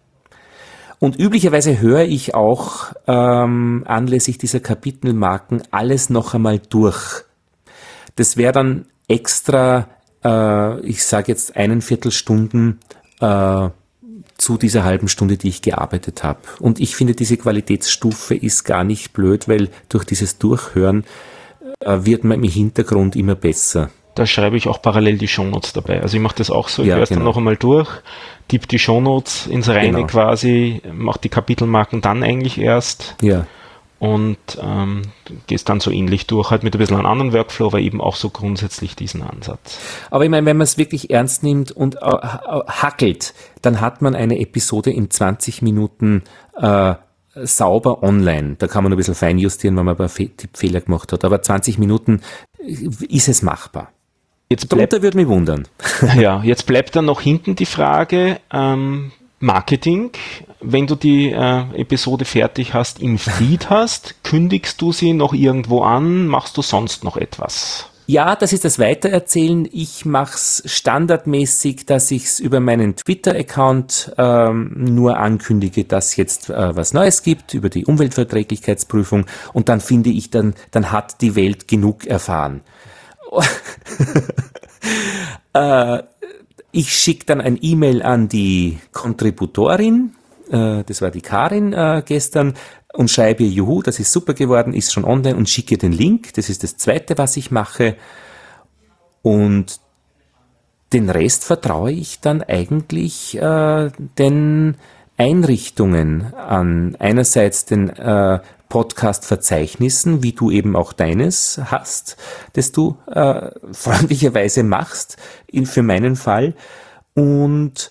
Und üblicherweise höre ich auch ähm, anlässlich dieser Kapitelmarken alles noch einmal durch. Das wäre dann extra, äh, ich sage jetzt einen Viertelstunden äh, zu dieser halben Stunde, die ich gearbeitet habe. Und ich finde, diese Qualitätsstufe ist gar nicht blöd, weil durch dieses Durchhören äh, wird man im Hintergrund immer besser. da schreibe ich auch parallel die Shownotes dabei. Also ich mache das auch so, ich Ja, höre es genau. dann noch einmal durch, tippe die Shownotes ins Reine Genau. quasi, mache die Kapitelmarken dann eigentlich erst Ja. und ähm, gehst dann so ähnlich durch, halt mit ein bisschen einem anderen Workflow, aber eben auch so grundsätzlich diesen Ansatz. Aber ich meine, wenn man es wirklich ernst nimmt und äh, hackelt, dann hat man eine Episode in zwanzig Minuten äh, sauber online. Da kann man ein bisschen feinjustieren, wenn man ein paar Fe- Tippfehler gemacht hat. Aber zwanzig Minuten ist es machbar. Jetzt bleibt, Darunter würde mich wundern. ja, jetzt bleibt dann noch hinten die Frage, ähm, Marketing, wenn du die äh, Episode fertig hast, im Feed hast, kündigst du sie noch irgendwo an, machst du sonst noch etwas? Ja, das ist das Weitererzählen. Ich mache es standardmäßig, dass ich es über meinen Twitter-Account ähm, nur ankündige, dass jetzt äh, was Neues gibt über die Umweltverträglichkeitsprüfung und dann finde ich, dann, dann hat die Welt genug erfahren. äh, ich schicke dann ein E-Mail an die Kontributorin, äh, das war die Karin äh, gestern, und schreibe ihr, juhu, das ist super geworden, ist schon online und schicke ihr den Link. Das ist das Zweite, was ich mache. Und den Rest vertraue ich dann eigentlich äh, den Einrichtungen an. Einerseits den äh, Podcast-Verzeichnissen, wie du eben auch deines hast, das du äh, freundlicherweise machst, in, für meinen Fall. Und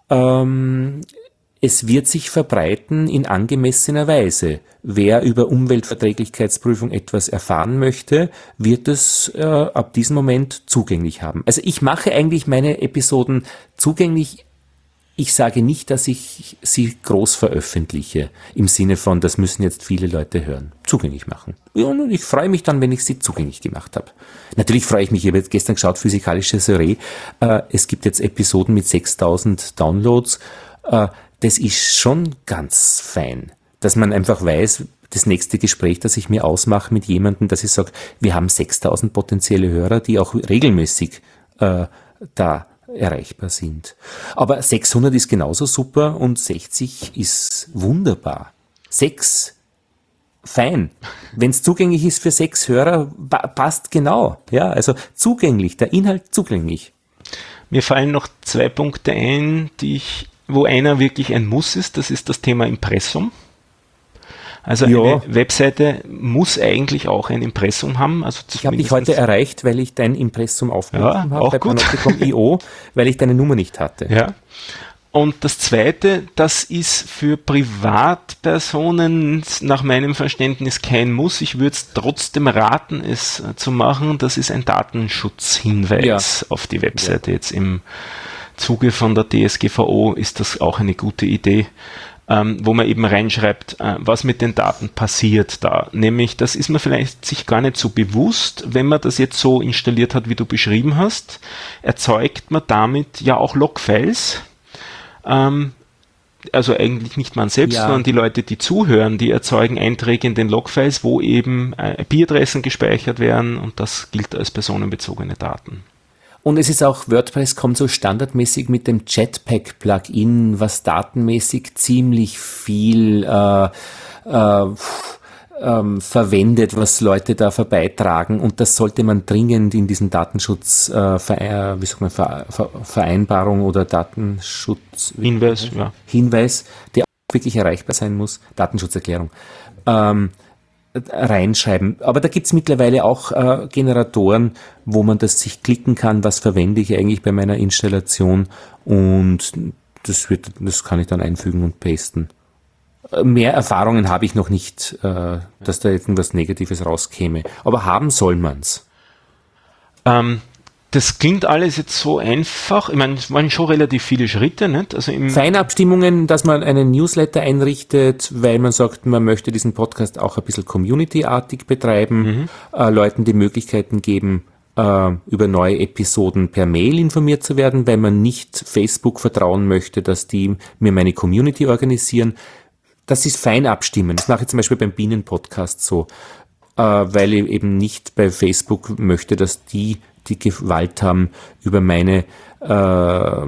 ähm, es wird sich verbreiten in angemessener Weise. Wer über Umweltverträglichkeitsprüfung etwas erfahren möchte, wird es äh, ab diesem Moment zugänglich haben. Also ich mache eigentlich meine Episoden zugänglich. Ich sage nicht, dass ich sie groß veröffentliche, im Sinne von, das müssen jetzt viele Leute hören. Zugänglich machen. Ja, und ich freue mich dann, wenn ich sie zugänglich gemacht habe. Natürlich freue ich mich, ich habe jetzt gestern geschaut, physikalische Soiree, äh, es gibt jetzt Episoden mit sechstausend Downloads. Äh, das ist schon ganz fein, dass man einfach weiß, das nächste Gespräch, das ich mir ausmache mit jemandem, dass ich sage, wir haben sechstausend potenzielle Hörer, die auch regelmäßig äh, da erreichbar sind. Aber sechshundert ist genauso super und sechzig ist wunderbar. Sechs, fein. Wenn es zugänglich ist für sechs Hörer, pa- passt genau. Ja, also zugänglich, der Inhalt zugänglich. Mir fallen noch zwei Punkte ein, die ich, wo einer wirklich ein Muss ist, das ist das Thema Impressum. Also Ja. eine Webseite muss eigentlich auch ein Impressum haben. Also Ich habe dich heute erreicht, weil ich dein Impressum aufgerufen Ja, habe auch bei gut. panopticon punkt io, weil ich deine Nummer nicht hatte. Ja. Und das Zweite, das ist für Privatpersonen nach meinem Verständnis kein Muss. Ich würde es trotzdem raten, es zu machen. Das ist ein Datenschutzhinweis Ja. auf die Webseite. Jetzt im Zuge von der D S G V O ist das auch eine gute Idee, ähm, wo man eben reinschreibt, äh, was mit den Daten passiert da. Nämlich, das ist man vielleicht sich gar nicht so bewusst, wenn man das jetzt so installiert hat, wie du beschrieben hast, erzeugt man damit ja auch Logfiles. Ähm, also eigentlich nicht man selbst, Ja. sondern die Leute, die zuhören, die erzeugen Einträge in den Logfiles, wo eben äh, I P-Adressen gespeichert werden und das gilt als personenbezogene Daten. Und es ist auch, WordPress kommt so standardmäßig mit dem Jetpack-Plugin, was datenmäßig ziemlich viel äh, äh, ähm, verwendet, was Leute da vorbeitragen. Und das sollte man dringend in diesen Datenschutz, äh, Ver, wie sagt man, Ver, Ver, Vereinbarung oder Datenschutz Hinweis, ja. Hinweis, der auch wirklich erreichbar sein muss, Datenschutzerklärung, ähm, reinschreiben. Aber da gibt's mittlerweile auch äh, Generatoren, wo man das sich klicken kann, was verwende ich eigentlich bei meiner Installation, und das wird, das kann ich dann einfügen und pasten. Äh, Mehr Erfahrungen habe ich noch nicht, äh, dass da irgendwas Negatives rauskäme. Aber haben soll man's. Ähm, das klingt alles jetzt so einfach. Ich meine, es waren schon relativ viele Schritte, nicht? Also im Feinabstimmungen, dass man einen Newsletter einrichtet, weil man sagt, man möchte diesen Podcast auch ein bisschen community-artig betreiben, äh, Leuten die Möglichkeiten geben, äh, über neue Episoden per Mail informiert zu werden, weil man nicht Facebook vertrauen möchte, dass die mir meine Community organisieren. Das ist fein abstimmen. Das mache ich zum Beispiel beim Bienen-Podcast so, äh, weil ich eben nicht bei Facebook möchte, dass die die Gewalt haben über meine äh,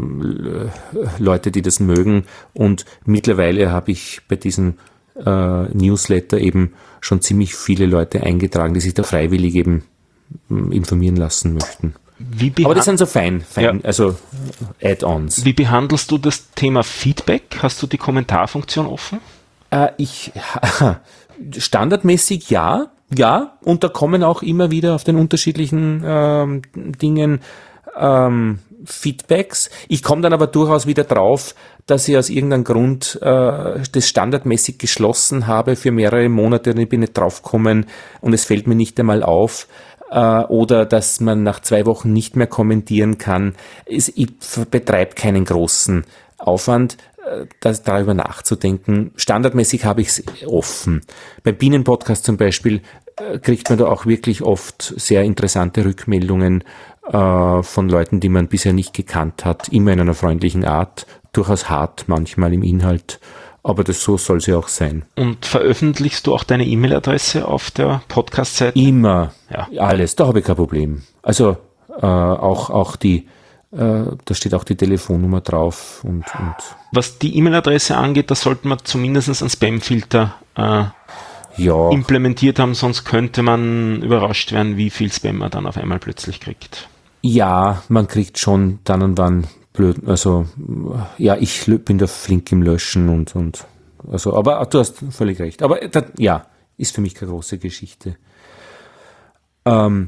Leute, die das mögen. Und mittlerweile habe ich bei diesem äh, Newsletter eben schon ziemlich viele Leute eingetragen, die sich da freiwillig eben informieren lassen möchten. Wie Aber das sind so fein, fein ja. also Add-ons. Wie behandelst du das Thema Feedback? Hast du die Kommentarfunktion offen? Äh, ich standardmäßig ja, ja, und da kommen auch immer wieder auf den unterschiedlichen ähm, Dingen ähm, Feedbacks. Ich komme dann aber durchaus wieder drauf, dass ich aus irgendeinem Grund äh, das standardmäßig geschlossen habe für mehrere Monate und ich bin nicht draufgekommen und es fällt mir nicht einmal auf. Äh, oder dass man nach zwei Wochen nicht mehr kommentieren kann. Es, ich betreibe keinen großen Aufwand, äh, das, darüber nachzudenken. Standardmäßig habe ich es offen. Beim Bienenpodcast zum Beispiel äh, kriegt man da auch wirklich oft sehr interessante Rückmeldungen äh, von Leuten, die man bisher nicht gekannt hat, immer in einer freundlichen Art, durchaus hart manchmal im Inhalt. Aber das so soll sie auch sein. Und veröffentlichst du auch deine E-Mail-Adresse auf der Podcast-Seite? Immer. Ja. Alles. Da habe ich kein Problem. Also äh, auch, auch die, äh, da steht auch die Telefonnummer drauf. Und, und was die E-Mail-Adresse angeht, da sollte man zumindest einen Spam-Filter äh, ja. implementiert haben, sonst könnte man überrascht werden, wie viel Spam man dann auf einmal plötzlich kriegt. Ja, man kriegt schon dann und wann blöd, also ja, ich bin da flink im Löschen und, und also, aber du hast völlig recht. Aber das, ja, ist für mich keine große Geschichte. Ähm,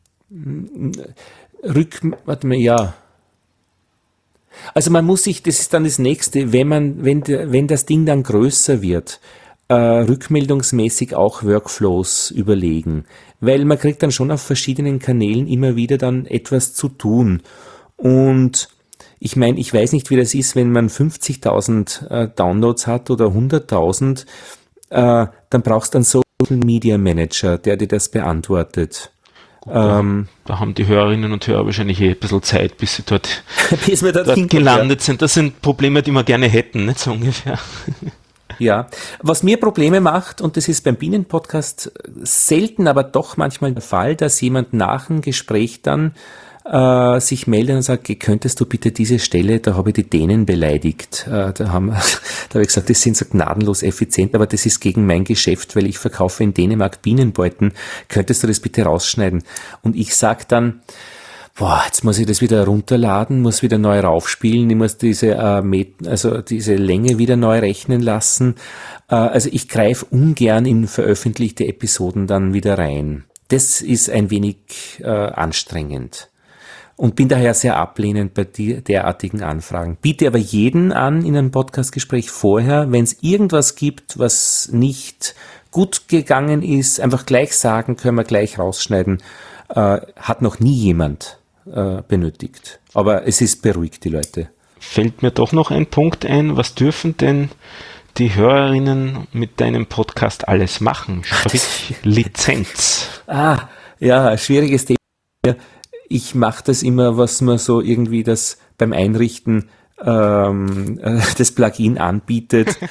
Rück, warte mal, ja. Also man muss sich, das ist dann das Nächste, wenn man, wenn der, wenn das Ding dann größer wird, äh, rückmeldungsmäßig auch Workflows überlegen. Weil man kriegt dann schon auf verschiedenen Kanälen immer wieder dann etwas zu tun. Und ich meine, ich weiß nicht, wie das ist, wenn man fünfzigtausend äh, Downloads hat oder hunderttausend, äh, dann brauchst du einen Social Media Manager, der dir das beantwortet. Gut, ähm, da, da haben die Hörerinnen und Hörer wahrscheinlich eh ein bisschen Zeit, bis sie dort, bis wir dort dort gelandet sind. Das sind Probleme, die wir gerne hätten, nicht so ungefähr. Ja, was mir Probleme macht, und das ist beim Bienenpodcast selten, aber doch manchmal der Fall, dass jemand nach dem Gespräch dann äh, sich meldet und sagt, könntest du bitte diese Stelle, da habe ich die Dänen beleidigt. Äh, da haben, da habe ich gesagt, das sind so gnadenlos effizient, aber das ist gegen mein Geschäft, weil ich verkaufe in Dänemark Bienenbeuten. Könntest du das bitte rausschneiden? Und ich sage dann, boah, jetzt muss ich das wieder runterladen, muss wieder neu raufspielen, ich muss diese, äh, Met- also diese Länge wieder neu rechnen lassen. Äh, also ich greife ungern in veröffentlichte Episoden dann wieder rein. Das ist ein wenig äh, anstrengend. Und bin daher sehr ablehnend bei die, derartigen Anfragen. Biete aber jeden an in einem Podcastgespräch vorher, wenn es irgendwas gibt, was nicht gut gegangen ist, einfach gleich sagen, können wir gleich rausschneiden. Äh, hat noch nie jemand äh, benötigt. Aber es ist beruhigt, die Leute. Fällt mir doch noch ein Punkt ein. Was dürfen denn die Hörerinnen mit deinem Podcast alles machen? Sprich Lizenz. Ah, ja, schwieriges Thema. Ich mache das immer, was man so irgendwie das beim Einrichten ähm, äh, das Plugin anbietet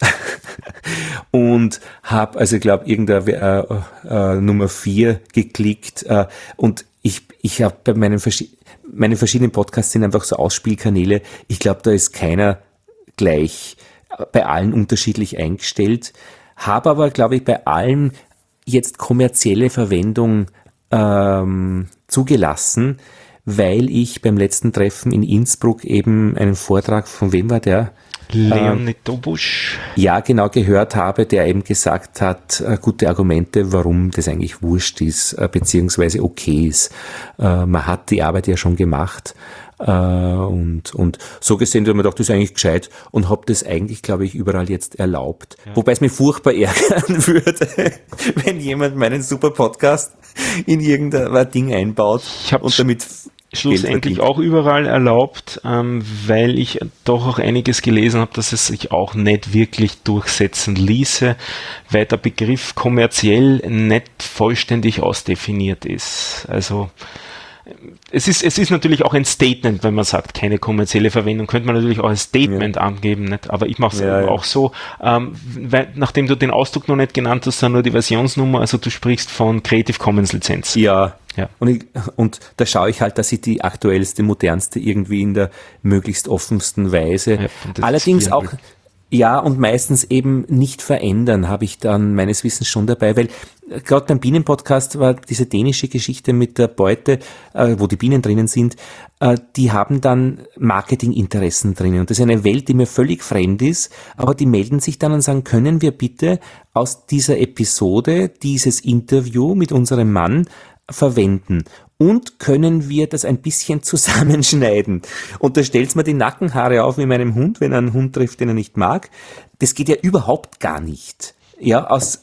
und habe, also ich glaube, irgendeine äh, äh, Nummer vier geklickt äh, und ich ich habe bei meinen, Verschi- meine verschiedenen Podcasts sind einfach so Ausspielkanäle. Ich glaube, da ist keiner gleich, bei allen unterschiedlich eingestellt, habe aber, glaube ich, bei allen jetzt kommerzielle Verwendung ähm, zugelassen, weil ich beim letzten Treffen in Innsbruck eben einen Vortrag, von wem war der? Leonid Dobusch. Ja, genau, gehört habe, der eben gesagt hat, äh, gute Argumente, warum das eigentlich wurscht ist, äh, beziehungsweise okay ist. Äh, man hat die Arbeit ja schon gemacht. äh, und, und so gesehen, da habe ich mir gedacht, das ist eigentlich gescheit und habe das eigentlich, glaube ich, überall jetzt erlaubt. Ja. Wobei es mich furchtbar ärgern würde, wenn jemand meinen super Podcast in irgendein Ding einbaut und damit schlussendlich auch überall erlaubt, ähm, weil ich doch auch einiges gelesen habe, dass es sich auch nicht wirklich durchsetzen ließe, weil der Begriff kommerziell nicht vollständig ausdefiniert ist. Also es ist, es ist natürlich auch ein Statement, wenn man sagt, keine kommerzielle Verwendung, könnte man natürlich auch ein Statement ja. angeben, nicht? Aber ich mache es ja, ja. auch so, ähm, weil, nachdem du den Ausdruck noch nicht genannt hast, dann nur die Versionsnummer, also du sprichst von Creative Commons Lizenz. Ja, ja. Und, ich, und da schaue ich halt, dass ich die aktuellste, modernste irgendwie in der möglichst offensten Weise, ja, allerdings auch, ja, und meistens eben nicht verändern, habe ich dann meines Wissens schon dabei, weil gerade beim Bienenpodcast war diese dänische Geschichte mit der Beute, äh, wo die Bienen drinnen sind, äh, die haben dann Marketinginteressen drinnen. Und das ist eine Welt, die mir völlig fremd ist, aber die melden sich dann und sagen, können wir bitte aus dieser Episode dieses Interview mit unserem Mann verwenden? Und können wir das ein bisschen zusammenschneiden? Und da stellt's mir die Nackenhaare auf wie meinem Hund, wenn er einen Hund trifft, den er nicht mag. Das geht ja überhaupt gar nicht. Ja, aus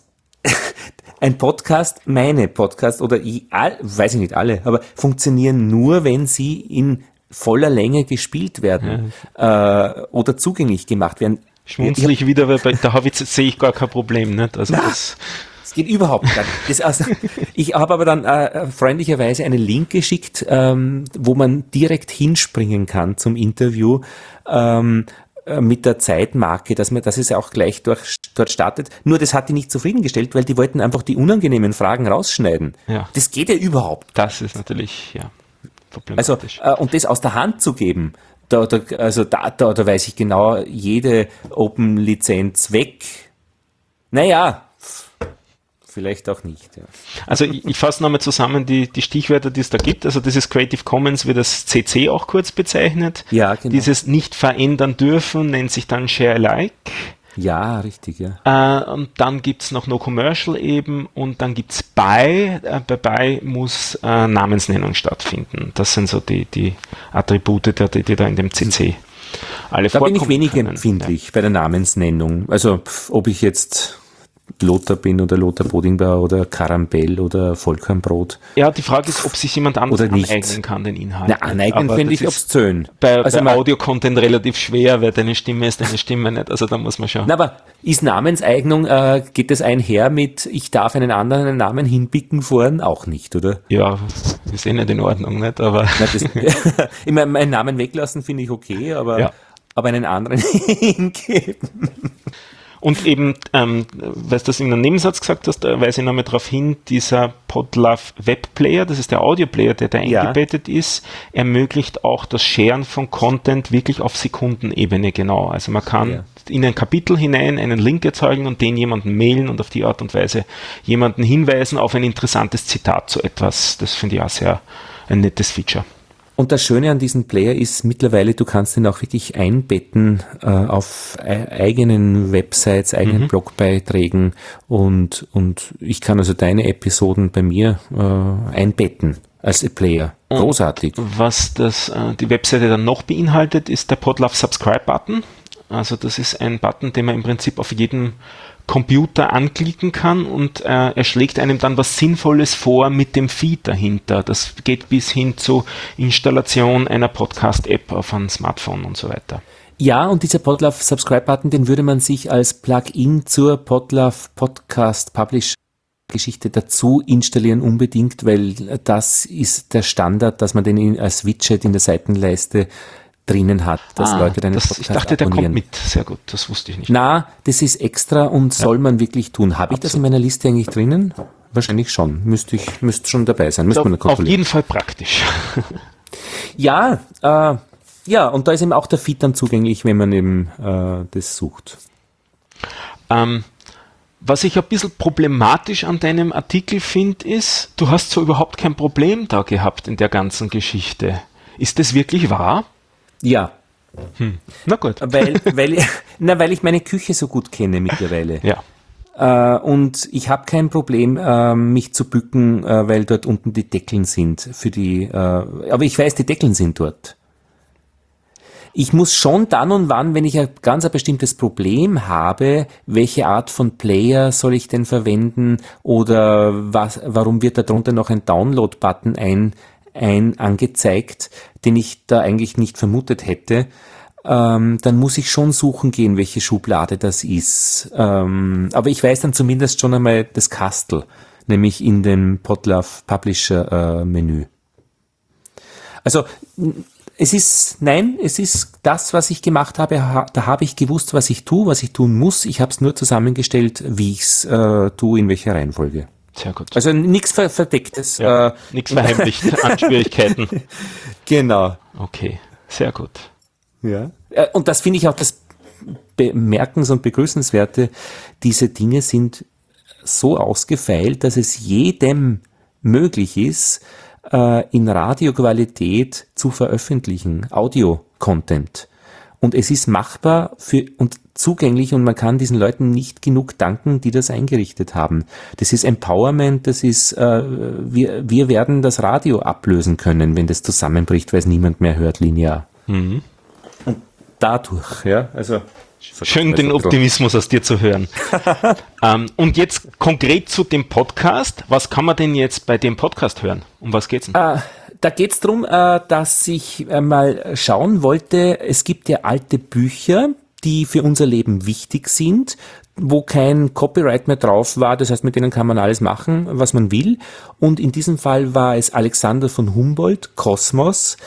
ein Podcast, meine Podcast oder ich, all, weiß ich nicht alle, aber funktionieren nur, wenn sie in voller Länge gespielt werden ja. äh, oder zugänglich gemacht werden. Schmunzle ich wieder, weil bei der Havitz sehe ich gar kein Problem. Nicht? Also Na, das das geht überhaupt gar nicht. Das, also, ich habe aber dann äh, freundlicherweise einen Link geschickt, ähm, wo man direkt hinspringen kann zum Interview. Ähm, mit der Zeitmarke, dass man, dass es auch gleich durch, dort startet. Nur das hat die nicht zufriedengestellt, weil die wollten einfach die unangenehmen Fragen rausschneiden. Ja. Das geht ja überhaupt. Das ist natürlich, ja, problematisch. Also, äh, und das aus der Hand zu geben, da, da, also da, da, da weiß ich genau, jede Open-Lizenz weg. Naja, vielleicht auch nicht. Ja. Also ich, ich fasse nochmal zusammen die, die Stichwörter, die es da gibt. Also dieses Creative Commons wird das C C auch kurz bezeichnet. Ja, genau. Dieses nicht verändern dürfen nennt sich dann Share Alike. Ja, richtig, ja. Äh, und dann gibt's noch No Commercial eben und dann gibt's By. Äh, bei By muss äh, Namensnennung stattfinden. Das sind so die, die Attribute, die, die da in dem C C alle da vorkommen. Da bin ich wenig können. empfindlich ja. bei der Namensnennung. Also pf, ob ich jetzt Lothar bin oder Lothar Bodingbauer oder Karambell oder Vollkornbrot. Ja, die Frage ist, ob sich jemand anders oder nicht. aneignen kann, den Inhalt. Na, aneignen finde ich obszön. Bei, also bei Audio-Content relativ schwer, weil deine Stimme ist deine Stimme nicht, also da muss man schon. Na, aber ist Namenseignung, äh, geht das einher mit, ich darf einen anderen einen Namen hinpicken vorn? Auch nicht, oder? Ja, ist eh nicht in Ordnung, nicht, aber. Na, das, ich meine, meinen Namen weglassen finde ich okay, aber, ja. aber einen anderen hingeben. Und eben, ähm, weil du das in einem Nebensatz gesagt hast, da weise ich nochmal darauf hin, dieser Podlove Webplayer, das ist der Audioplayer, der da ja. eingebettet ist, ermöglicht auch das Sharen von Content wirklich auf Sekundenebene genau. Also man kann ja. in ein Kapitel hinein einen Link erzeugen und den jemanden mailen und auf die Art und Weise jemanden hinweisen auf ein interessantes Zitat zu etwas. Das finde ich auch sehr ein nettes Feature. Und das Schöne an diesem Player ist mittlerweile, du kannst ihn auch wirklich einbetten äh, auf e- eigenen Websites, eigenen mhm. Blogbeiträgen und und ich kann also deine Episoden bei mir äh, einbetten als Player. Großartig. Und was das äh, die Webseite dann noch beinhaltet, ist der Podlove Subscribe Button. Also das ist ein Button, den man im Prinzip auf jedem Computer anklicken kann und äh, er schlägt einem dann was Sinnvolles vor mit dem Feed dahinter. Das geht bis hin zur Installation einer Podcast-App auf einem Smartphone und so weiter. Ja, und dieser Podlove Subscribe-Button, den würde man sich als Plugin zur Podlove Podcast Publish Geschichte dazu installieren unbedingt, weil das ist der Standard, dass man den in, als Widget in der Seitenleiste drinnen hat, dass ah, Leute deinen das, Podcast ich dachte, der abonnieren. kommt mit. Sehr gut, das wusste ich nicht. Na, das ist extra und ja. soll man wirklich tun. Habe ich das in meiner Liste eigentlich drinnen? Wahrscheinlich schon. Müsste ich, müsste schon dabei sein. Müsste man auf jeden Fall praktisch. ja, äh, ja, und da ist eben auch der Feed dann zugänglich, wenn man eben äh, das sucht. Ähm, was ich ein bisschen problematisch an deinem Artikel finde, ist, du hast so überhaupt kein Problem da gehabt in der ganzen Geschichte. Ist das wirklich wahr? Ja. Hm. Na gut. Weil, weil, na, weil ich meine Küche so gut kenne mittlerweile. Ja. Äh, und ich habe kein Problem, äh, mich zu bücken, äh, weil dort unten die Deckeln sind. Für die, äh, aber ich weiß, die Deckeln sind dort. Ich muss schon dann und wann, wenn ich ein ganz ein bestimmtes Problem habe, welche Art von Player soll ich denn verwenden oder was, warum wird da drunter noch ein Download-Button ein ein angezeigt, den ich da eigentlich nicht vermutet hätte, ähm, dann muss ich schon suchen gehen, welche Schublade das ist. Ähm, aber ich weiß dann zumindest schon einmal das Kastel, nämlich in dem Podlove Publisher äh, Menü. Also es ist, nein, es ist das, was ich gemacht habe, ha, da habe ich gewusst, was ich tue, was ich tun muss. Ich habe es nur zusammengestellt, wie ich es äh, tue, in welcher Reihenfolge. Sehr gut. Also nichts Verdecktes. Ja, äh, nichts verheimlicht an Schwierigkeiten. Genau. Okay, sehr gut. Ja. Und das finde ich auch das Bemerkens- und Begrüßenswerte. Diese Dinge sind so ausgefeilt, dass es jedem möglich ist, äh, in Radioqualität zu veröffentlichen, Audio-Content. Und es ist machbar für und zugänglich und man kann diesen Leuten nicht genug danken, die das eingerichtet haben. Das ist Empowerment, das ist, äh, wir, wir werden das Radio ablösen können, wenn das zusammenbricht, weil es niemand mehr hört linear. Mhm. Und dadurch, ja, also... Schön, den Optimismus aus dir zu hören. ähm, und jetzt konkret zu dem Podcast. Was kann man denn jetzt bei dem Podcast hören? Um was geht's denn? Äh, da geht's darum, äh, dass ich äh, mal schauen wollte, es gibt ja alte Bücher, die für unser Leben wichtig sind, wo kein Copyright mehr drauf war, das heißt, mit denen kann man alles machen, was man will. Und in diesem Fall war es Alexander von Humboldt, Kosmos,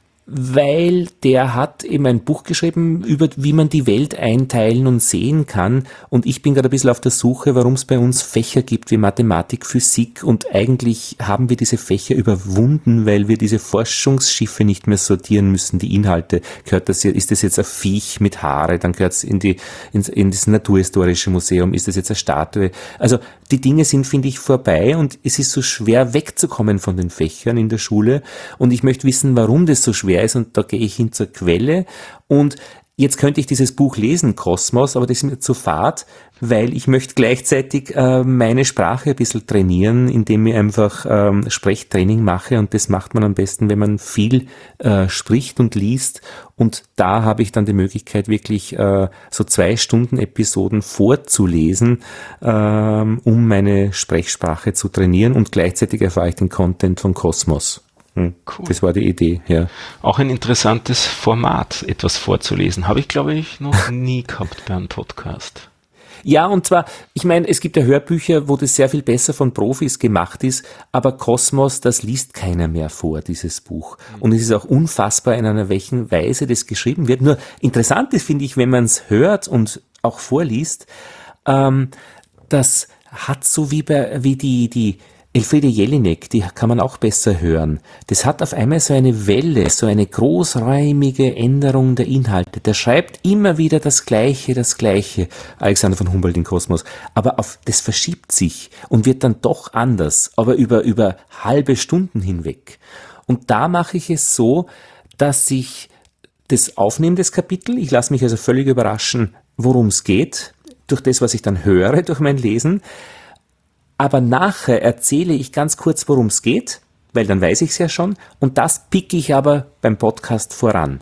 weil der hat eben ein Buch geschrieben, über wie man die Welt einteilen und sehen kann. Und ich bin gerade ein bisschen auf der Suche, warum es bei uns Fächer gibt wie Mathematik, Physik. Und eigentlich haben wir diese Fächer überwunden, weil wir diese Forschungsschiffe nicht mehr sortieren müssen, die Inhalte. Gehört das, ist das jetzt ein Viech mit Haare? Dann gehört es in die, in, in das Naturhistorische Museum. Ist das jetzt eine Statue? Also die Dinge sind, finde ich, vorbei und es ist so schwer wegzukommen von den Fächern in der Schule. Und ich möchte wissen, warum das so schwer ist und da gehe ich hin zur Quelle und jetzt könnte ich dieses Buch lesen, Kosmos, aber das ist mir zu fad, weil ich möchte gleichzeitig äh, meine Sprache ein bisschen trainieren, indem ich einfach ähm, Sprechtraining mache und das macht man am besten, wenn man viel äh, spricht und liest und da habe ich dann die Möglichkeit wirklich äh, so zwei Stunden Episoden vorzulesen, ähm, um meine Sprechsprache zu trainieren und gleichzeitig erfahre ich den Content von Kosmos. Hm. Cool. Das war die Idee, ja. Auch ein interessantes Format, etwas vorzulesen. Habe ich, glaube ich, noch nie gehabt bei einem Podcast. Ja, und zwar, ich meine, es gibt ja Hörbücher, wo das sehr viel besser von Profis gemacht ist, aber Kosmos, das liest keiner mehr vor, dieses Buch. Und es ist auch unfassbar, in einer welchen Weise das geschrieben wird. Nur interessant ist, finde ich, wenn man es hört und auch vorliest, ähm, das hat so wie bei, wie die, die, Elfriede Jelinek, die kann man auch besser hören. Das hat auf einmal so eine Welle, so eine großräumige Änderung der Inhalte. Der schreibt immer wieder das Gleiche, das Gleiche, Alexander von Humboldt in Kosmos. Aber auf, das verschiebt sich und wird dann doch anders, aber über, über halbe Stunden hinweg. Und da mache ich es so, dass ich das aufnehme, das Kapitel. Ich lasse mich also völlig überraschen, worum es geht, durch das, was ich dann höre, durch mein Lesen. Aber nachher erzähle ich ganz kurz, worum es geht, weil dann weiß ich es ja schon, und das picke ich aber beim Podcast voran.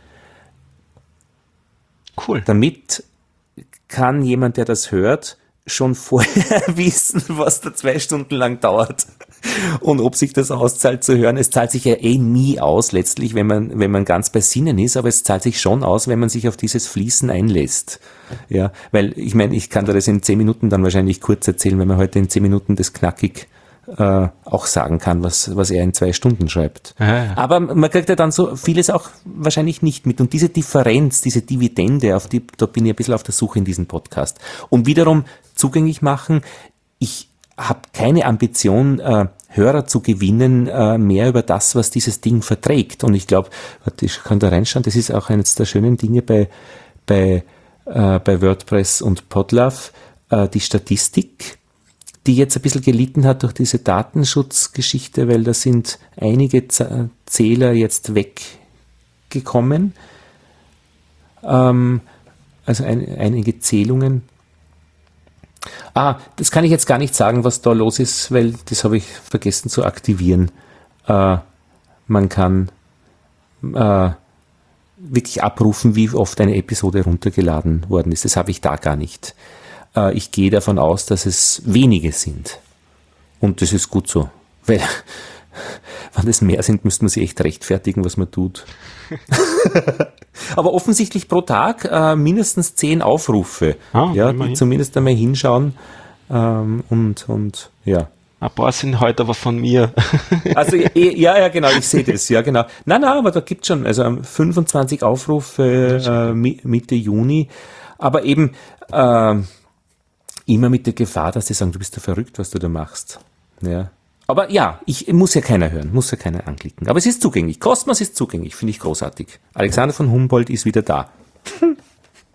Cool. Damit kann jemand, der das hört, schon vorher wissen, was da zwei Stunden lang dauert und ob sich das auszahlt zu hören. Es zahlt sich ja eh nie aus, letztlich, wenn man, wenn man ganz bei Sinnen ist, aber es zahlt sich schon aus, wenn man sich auf dieses Fließen einlässt. Ja, weil ich meine, ich kann da das in zehn Minuten dann wahrscheinlich kurz erzählen, wenn man heute in zehn Minuten das knackig äh, auch sagen kann, was, was er in zwei Stunden schreibt. Ja, ja. Aber man kriegt ja dann so vieles auch wahrscheinlich nicht mit. Und diese Differenz, diese Dividende, auf die, da bin ich ein bisschen auf der Suche in diesem Podcast. Und wiederum zugänglich machen, ich habe keine Ambition, äh, Hörer zu gewinnen, äh, mehr über das, was dieses Ding verträgt. Und ich glaube, ich kann da reinschauen, das ist auch eines der schönen Dinge bei, bei, äh, bei WordPress und Podlove, äh, die Statistik, die jetzt ein bisschen gelitten hat durch diese Datenschutzgeschichte, weil da sind einige Z- Zähler jetzt weggekommen. Ähm, also ein, einige Zählungen. Ah, das kann ich jetzt gar nicht sagen, was da los ist, weil das habe ich vergessen zu aktivieren. Äh, man kann äh, wirklich abrufen, wie oft eine Episode runtergeladen worden ist. Das habe ich da gar nicht. Äh, ich gehe davon aus, dass es wenige sind. Und das ist gut so. Weil, wenn es mehr sind, müsste man sich echt rechtfertigen, was man tut. Aber offensichtlich pro Tag äh, mindestens zehn Aufrufe. Ah, ja, die zumindest einmal hinschauen. Ähm, und, und ja. Ein paar sind heute aber von mir. Also ja, ja, genau, ich sehe das, ja, genau. Nein, nein, aber da gibt's schon, also fünfundzwanzig Aufrufe äh, Mitte Juni. Aber eben äh, immer mit der Gefahr, dass die sagen, du bist ja verrückt, was du da machst. Ja. Aber ja, ich muss ja keiner hören, muss ja keiner anklicken. Aber es ist zugänglich. Kosmos ist zugänglich, finde ich großartig. Alexander von Humboldt ist wieder da.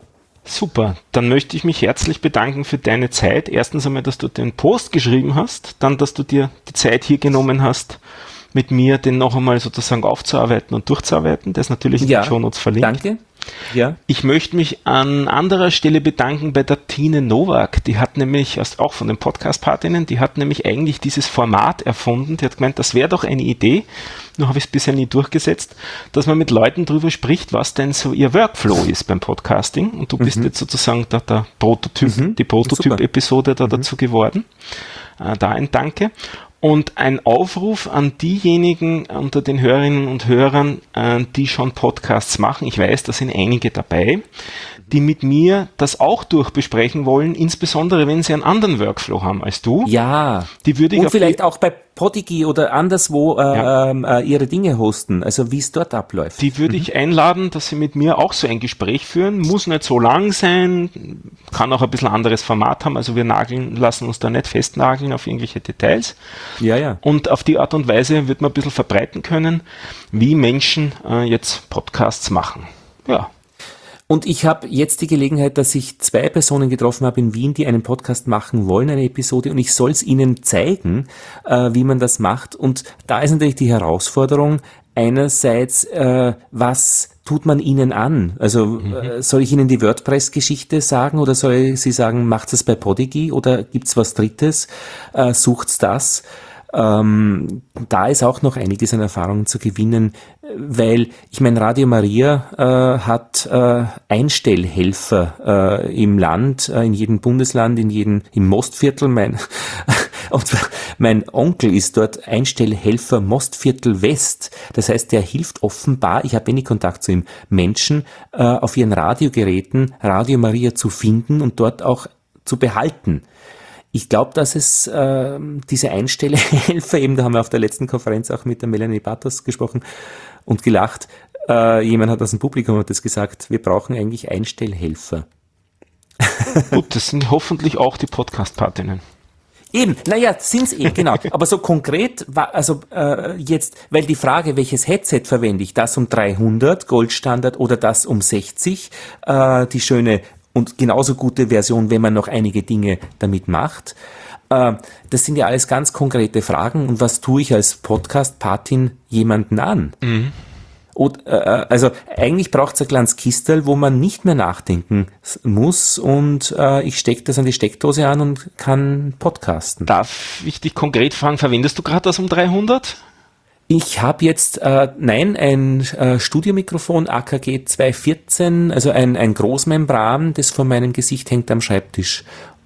Super, dann möchte ich mich herzlich bedanken für deine Zeit. Erstens einmal, dass du den Post geschrieben hast, dann, dass du dir die Zeit hier genommen hast, mit mir den noch einmal sozusagen aufzuarbeiten und durchzuarbeiten. Das ist natürlich in ja, den Shownotes verlinkt. Danke. Ja. Ich möchte mich an anderer Stelle bedanken bei der Tine Nowak. Die hat nämlich, auch von den Podcast-Partinnen, die hat nämlich eigentlich dieses Format erfunden. Die hat gemeint, das wäre doch eine Idee, nur habe ich es bisher nie durchgesetzt, dass man mit Leuten drüber spricht, was denn so ihr Workflow ist beim Podcasting. Und du bist mhm. jetzt sozusagen da der Prototyp, mhm. die Prototyp-Episode da mhm. dazu geworden. Äh, da ein Danke. Und ein Aufruf an diejenigen unter den Hörerinnen und Hörern, äh, die schon Podcasts machen. Ich weiß, da sind einige dabei, die mit mir das auch durchbesprechen wollen, insbesondere wenn sie einen anderen Workflow haben als du. Ja, die würde ich und auf vielleicht auch bei Podigy oder anderswo äh, ja. äh, ihre Dinge hosten, also wie es dort abläuft. Die würde mhm. ich einladen, dass sie mit mir auch so ein Gespräch führen. Muss nicht so lang sein, kann auch ein bisschen anderes Format haben, also wir nageln, lassen uns da nicht festnageln auf irgendwelche Details. Ja, ja. Und auf die Art und Weise wird man ein bisschen verbreiten können, wie Menschen äh, jetzt Podcasts machen. Ja. Und ich habe jetzt die Gelegenheit, dass ich zwei Personen getroffen habe in Wien, die einen Podcast machen wollen, eine Episode, und ich soll es ihnen zeigen, äh, wie man das macht. Und da ist natürlich die Herausforderung, einerseits, äh, was tut man ihnen an? Also mhm. äh, soll ich ihnen die WordPress-Geschichte sagen oder soll ich sie sagen, macht es bei Podigy oder gibt's was Drittes? Äh, sucht's das? Ähm, da ist auch noch einiges an Erfahrungen zu gewinnen, weil ich meine, Radio Maria äh, hat äh, Einstellhelfer äh, im Land, äh, in jedem Bundesland, in jedem, im Mostviertel. Mein, und mein Onkel ist dort Einstellhelfer Mostviertel West. Das heißt, der hilft offenbar, ich habe wenig Kontakt zu ihm, Menschen äh, auf ihren Radiogeräten Radio Maria zu finden und dort auch zu behalten. Ich glaube, dass es äh, diese Einstellhelfer, eben da haben wir auf der letzten Konferenz auch mit der Melanie Bartos gesprochen und gelacht, äh, jemand hat aus dem Publikum hat das gesagt, wir brauchen eigentlich Einstellhelfer. Gut, das sind hoffentlich auch die Podcast-Partinnen. Eben, naja, sind's eh, genau. Aber so konkret, also äh, jetzt, weil die Frage, welches Headset verwende ich, das um dreihundert Goldstandard oder das um sechzig, äh, die schöne und genauso gute Version, wenn man noch einige Dinge damit macht. Äh, das sind ja alles ganz konkrete Fragen. Und was tue ich als Podcast-Patin jemanden an? Mhm. Und, äh, also eigentlich braucht es ein kleines Kistel, wo man nicht mehr nachdenken muss und äh, ich stecke das an die Steckdose an und kann podcasten. Darf ich dich konkret fragen, verwendest du gerade das um dreihundert? Ich habe jetzt, äh, nein, ein äh, Studiomikrofon A K G zweihundertvierzehn, also ein, ein Großmembran, das vor meinem Gesicht hängt am Schreibtisch.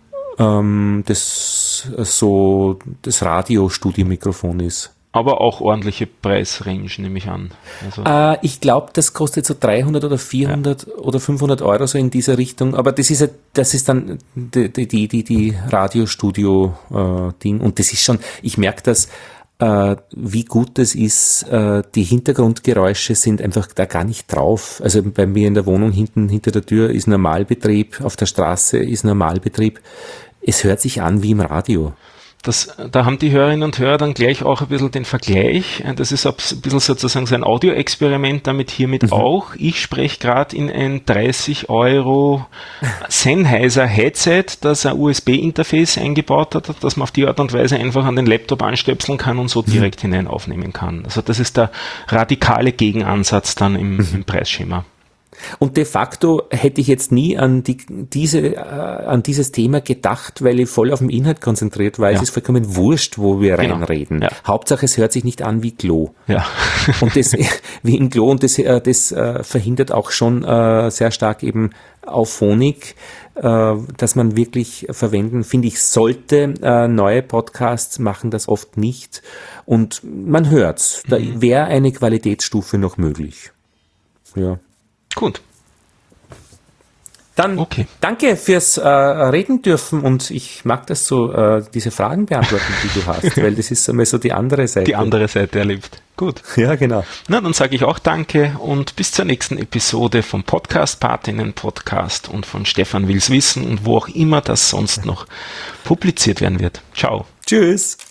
Ähm, das so das Radio-Studiomikrofon ist. Aber auch ordentliche Preisrange, nehme ich an. Also äh, ich glaube, das kostet so dreihundert oder vierhundert ja. oder fünfhundert Euro so in dieser Richtung. Aber das ist das ist dann die die die, die Radio-Studio-Ding. Äh, und das ist schon, ich merke das, äh, wie gut das ist. Äh, die Hintergrundgeräusche sind einfach da gar nicht drauf. Also bei mir in der Wohnung hinten hinter der Tür ist Normalbetrieb, auf der Straße ist Normalbetrieb. Es hört sich an wie im Radio. Das, da haben die Hörerinnen und Hörer dann gleich auch ein bisschen den Vergleich. Das ist ein bisschen sozusagen so ein Audioexperiment, damit hiermit mhm. auch. Ich spreche gerade in ein dreißig Euro Sennheiser Headset, das ein U S B-Interface eingebaut hat, dass man auf die Art und Weise einfach an den Laptop anstöpseln kann und so direkt mhm. hinein aufnehmen kann. Also das ist der radikale Gegenansatz dann im, mhm. im Preisschema. Und de facto hätte ich jetzt nie an die, diese, äh, an dieses Thema gedacht, weil ich voll auf den Inhalt konzentriert war. Ja. Es ist vollkommen wurscht, wo wir genau. reinreden. Ja. Hauptsache, es hört sich nicht an wie Klo. Ja. Und das, wie im Klo, und das, äh, das äh, verhindert auch schon äh, sehr stark eben Auphonic, äh, dass man wirklich verwenden, finde ich, sollte. Äh, neue Podcasts machen das oft nicht. Und man hört's. Da mhm. wäre eine Qualitätsstufe noch möglich. Ja. Gut. Dann okay. Danke fürs äh, Reden dürfen und ich mag das so, äh, diese Fragen beantworten, die du hast, weil das ist einmal so die andere Seite. Die andere Seite erlebt. Gut. Ja, genau. Na, dann sage ich auch Danke und bis zur nächsten Episode vom Podcast Partinnen Podcast und von Stefan Will's Wissen und wo auch immer das sonst noch publiziert werden wird. Ciao. Tschüss.